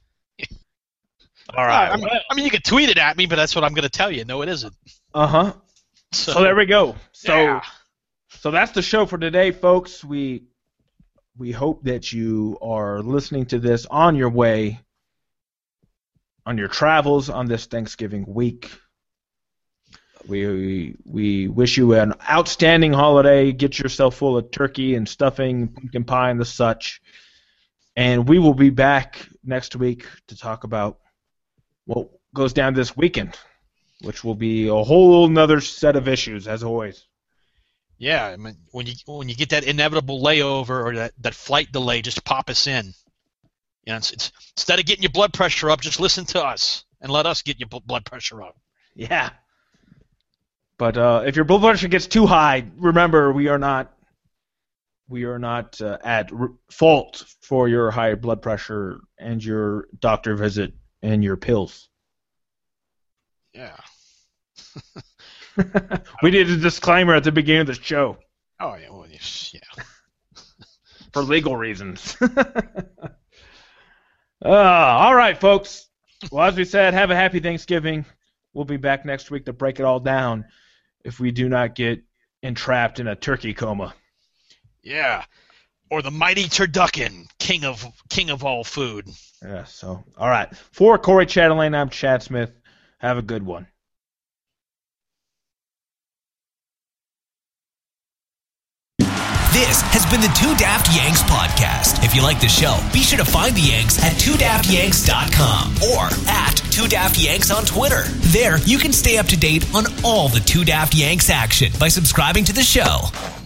All right. I mean, I mean, you can tweet it at me, but that's what I'm going to tell you. No, it isn't. Uh huh. So, So there we go. So, yeah. so that's the show for today, folks. We we hope that you are listening to this on your way, on your travels on this Thanksgiving week. We we wish you an outstanding holiday. Get yourself full of turkey and stuffing, pumpkin pie, and the such. And we will be back next week to talk about what goes down this weekend, which will be a whole nother set of issues, as always. Yeah, I mean, when you when you get that inevitable layover or that, that flight delay, just pop us in. You know, it's, it's instead of getting your blood pressure up, just listen to us and let us get your b- blood pressure up. Yeah. But uh, if your blood pressure gets too high, remember we are not we are not uh, at r- fault for your high blood pressure and your doctor visit and your pills. Yeah. We did a disclaimer at the beginning of the show Oh yeah. Well, yes, yeah. for legal reasons. uh, all right, folks. Well, as we said, have a happy Thanksgiving. We'll be back next week to break it all down if we do not get entrapped in a turkey coma. Yeah. Or the mighty turducken, king of king of all food. Yeah, so, all right. For Corey Chatelaine, I'm Chad Smith. Have a good one. This has has been the Two Daft Yanks podcast. If you like the show, be sure to find the Yanks at two daft yanks dot com or at two daft yanks on Twitter. There, you can stay up to date on all the Two Daft Yanks action by subscribing to the show.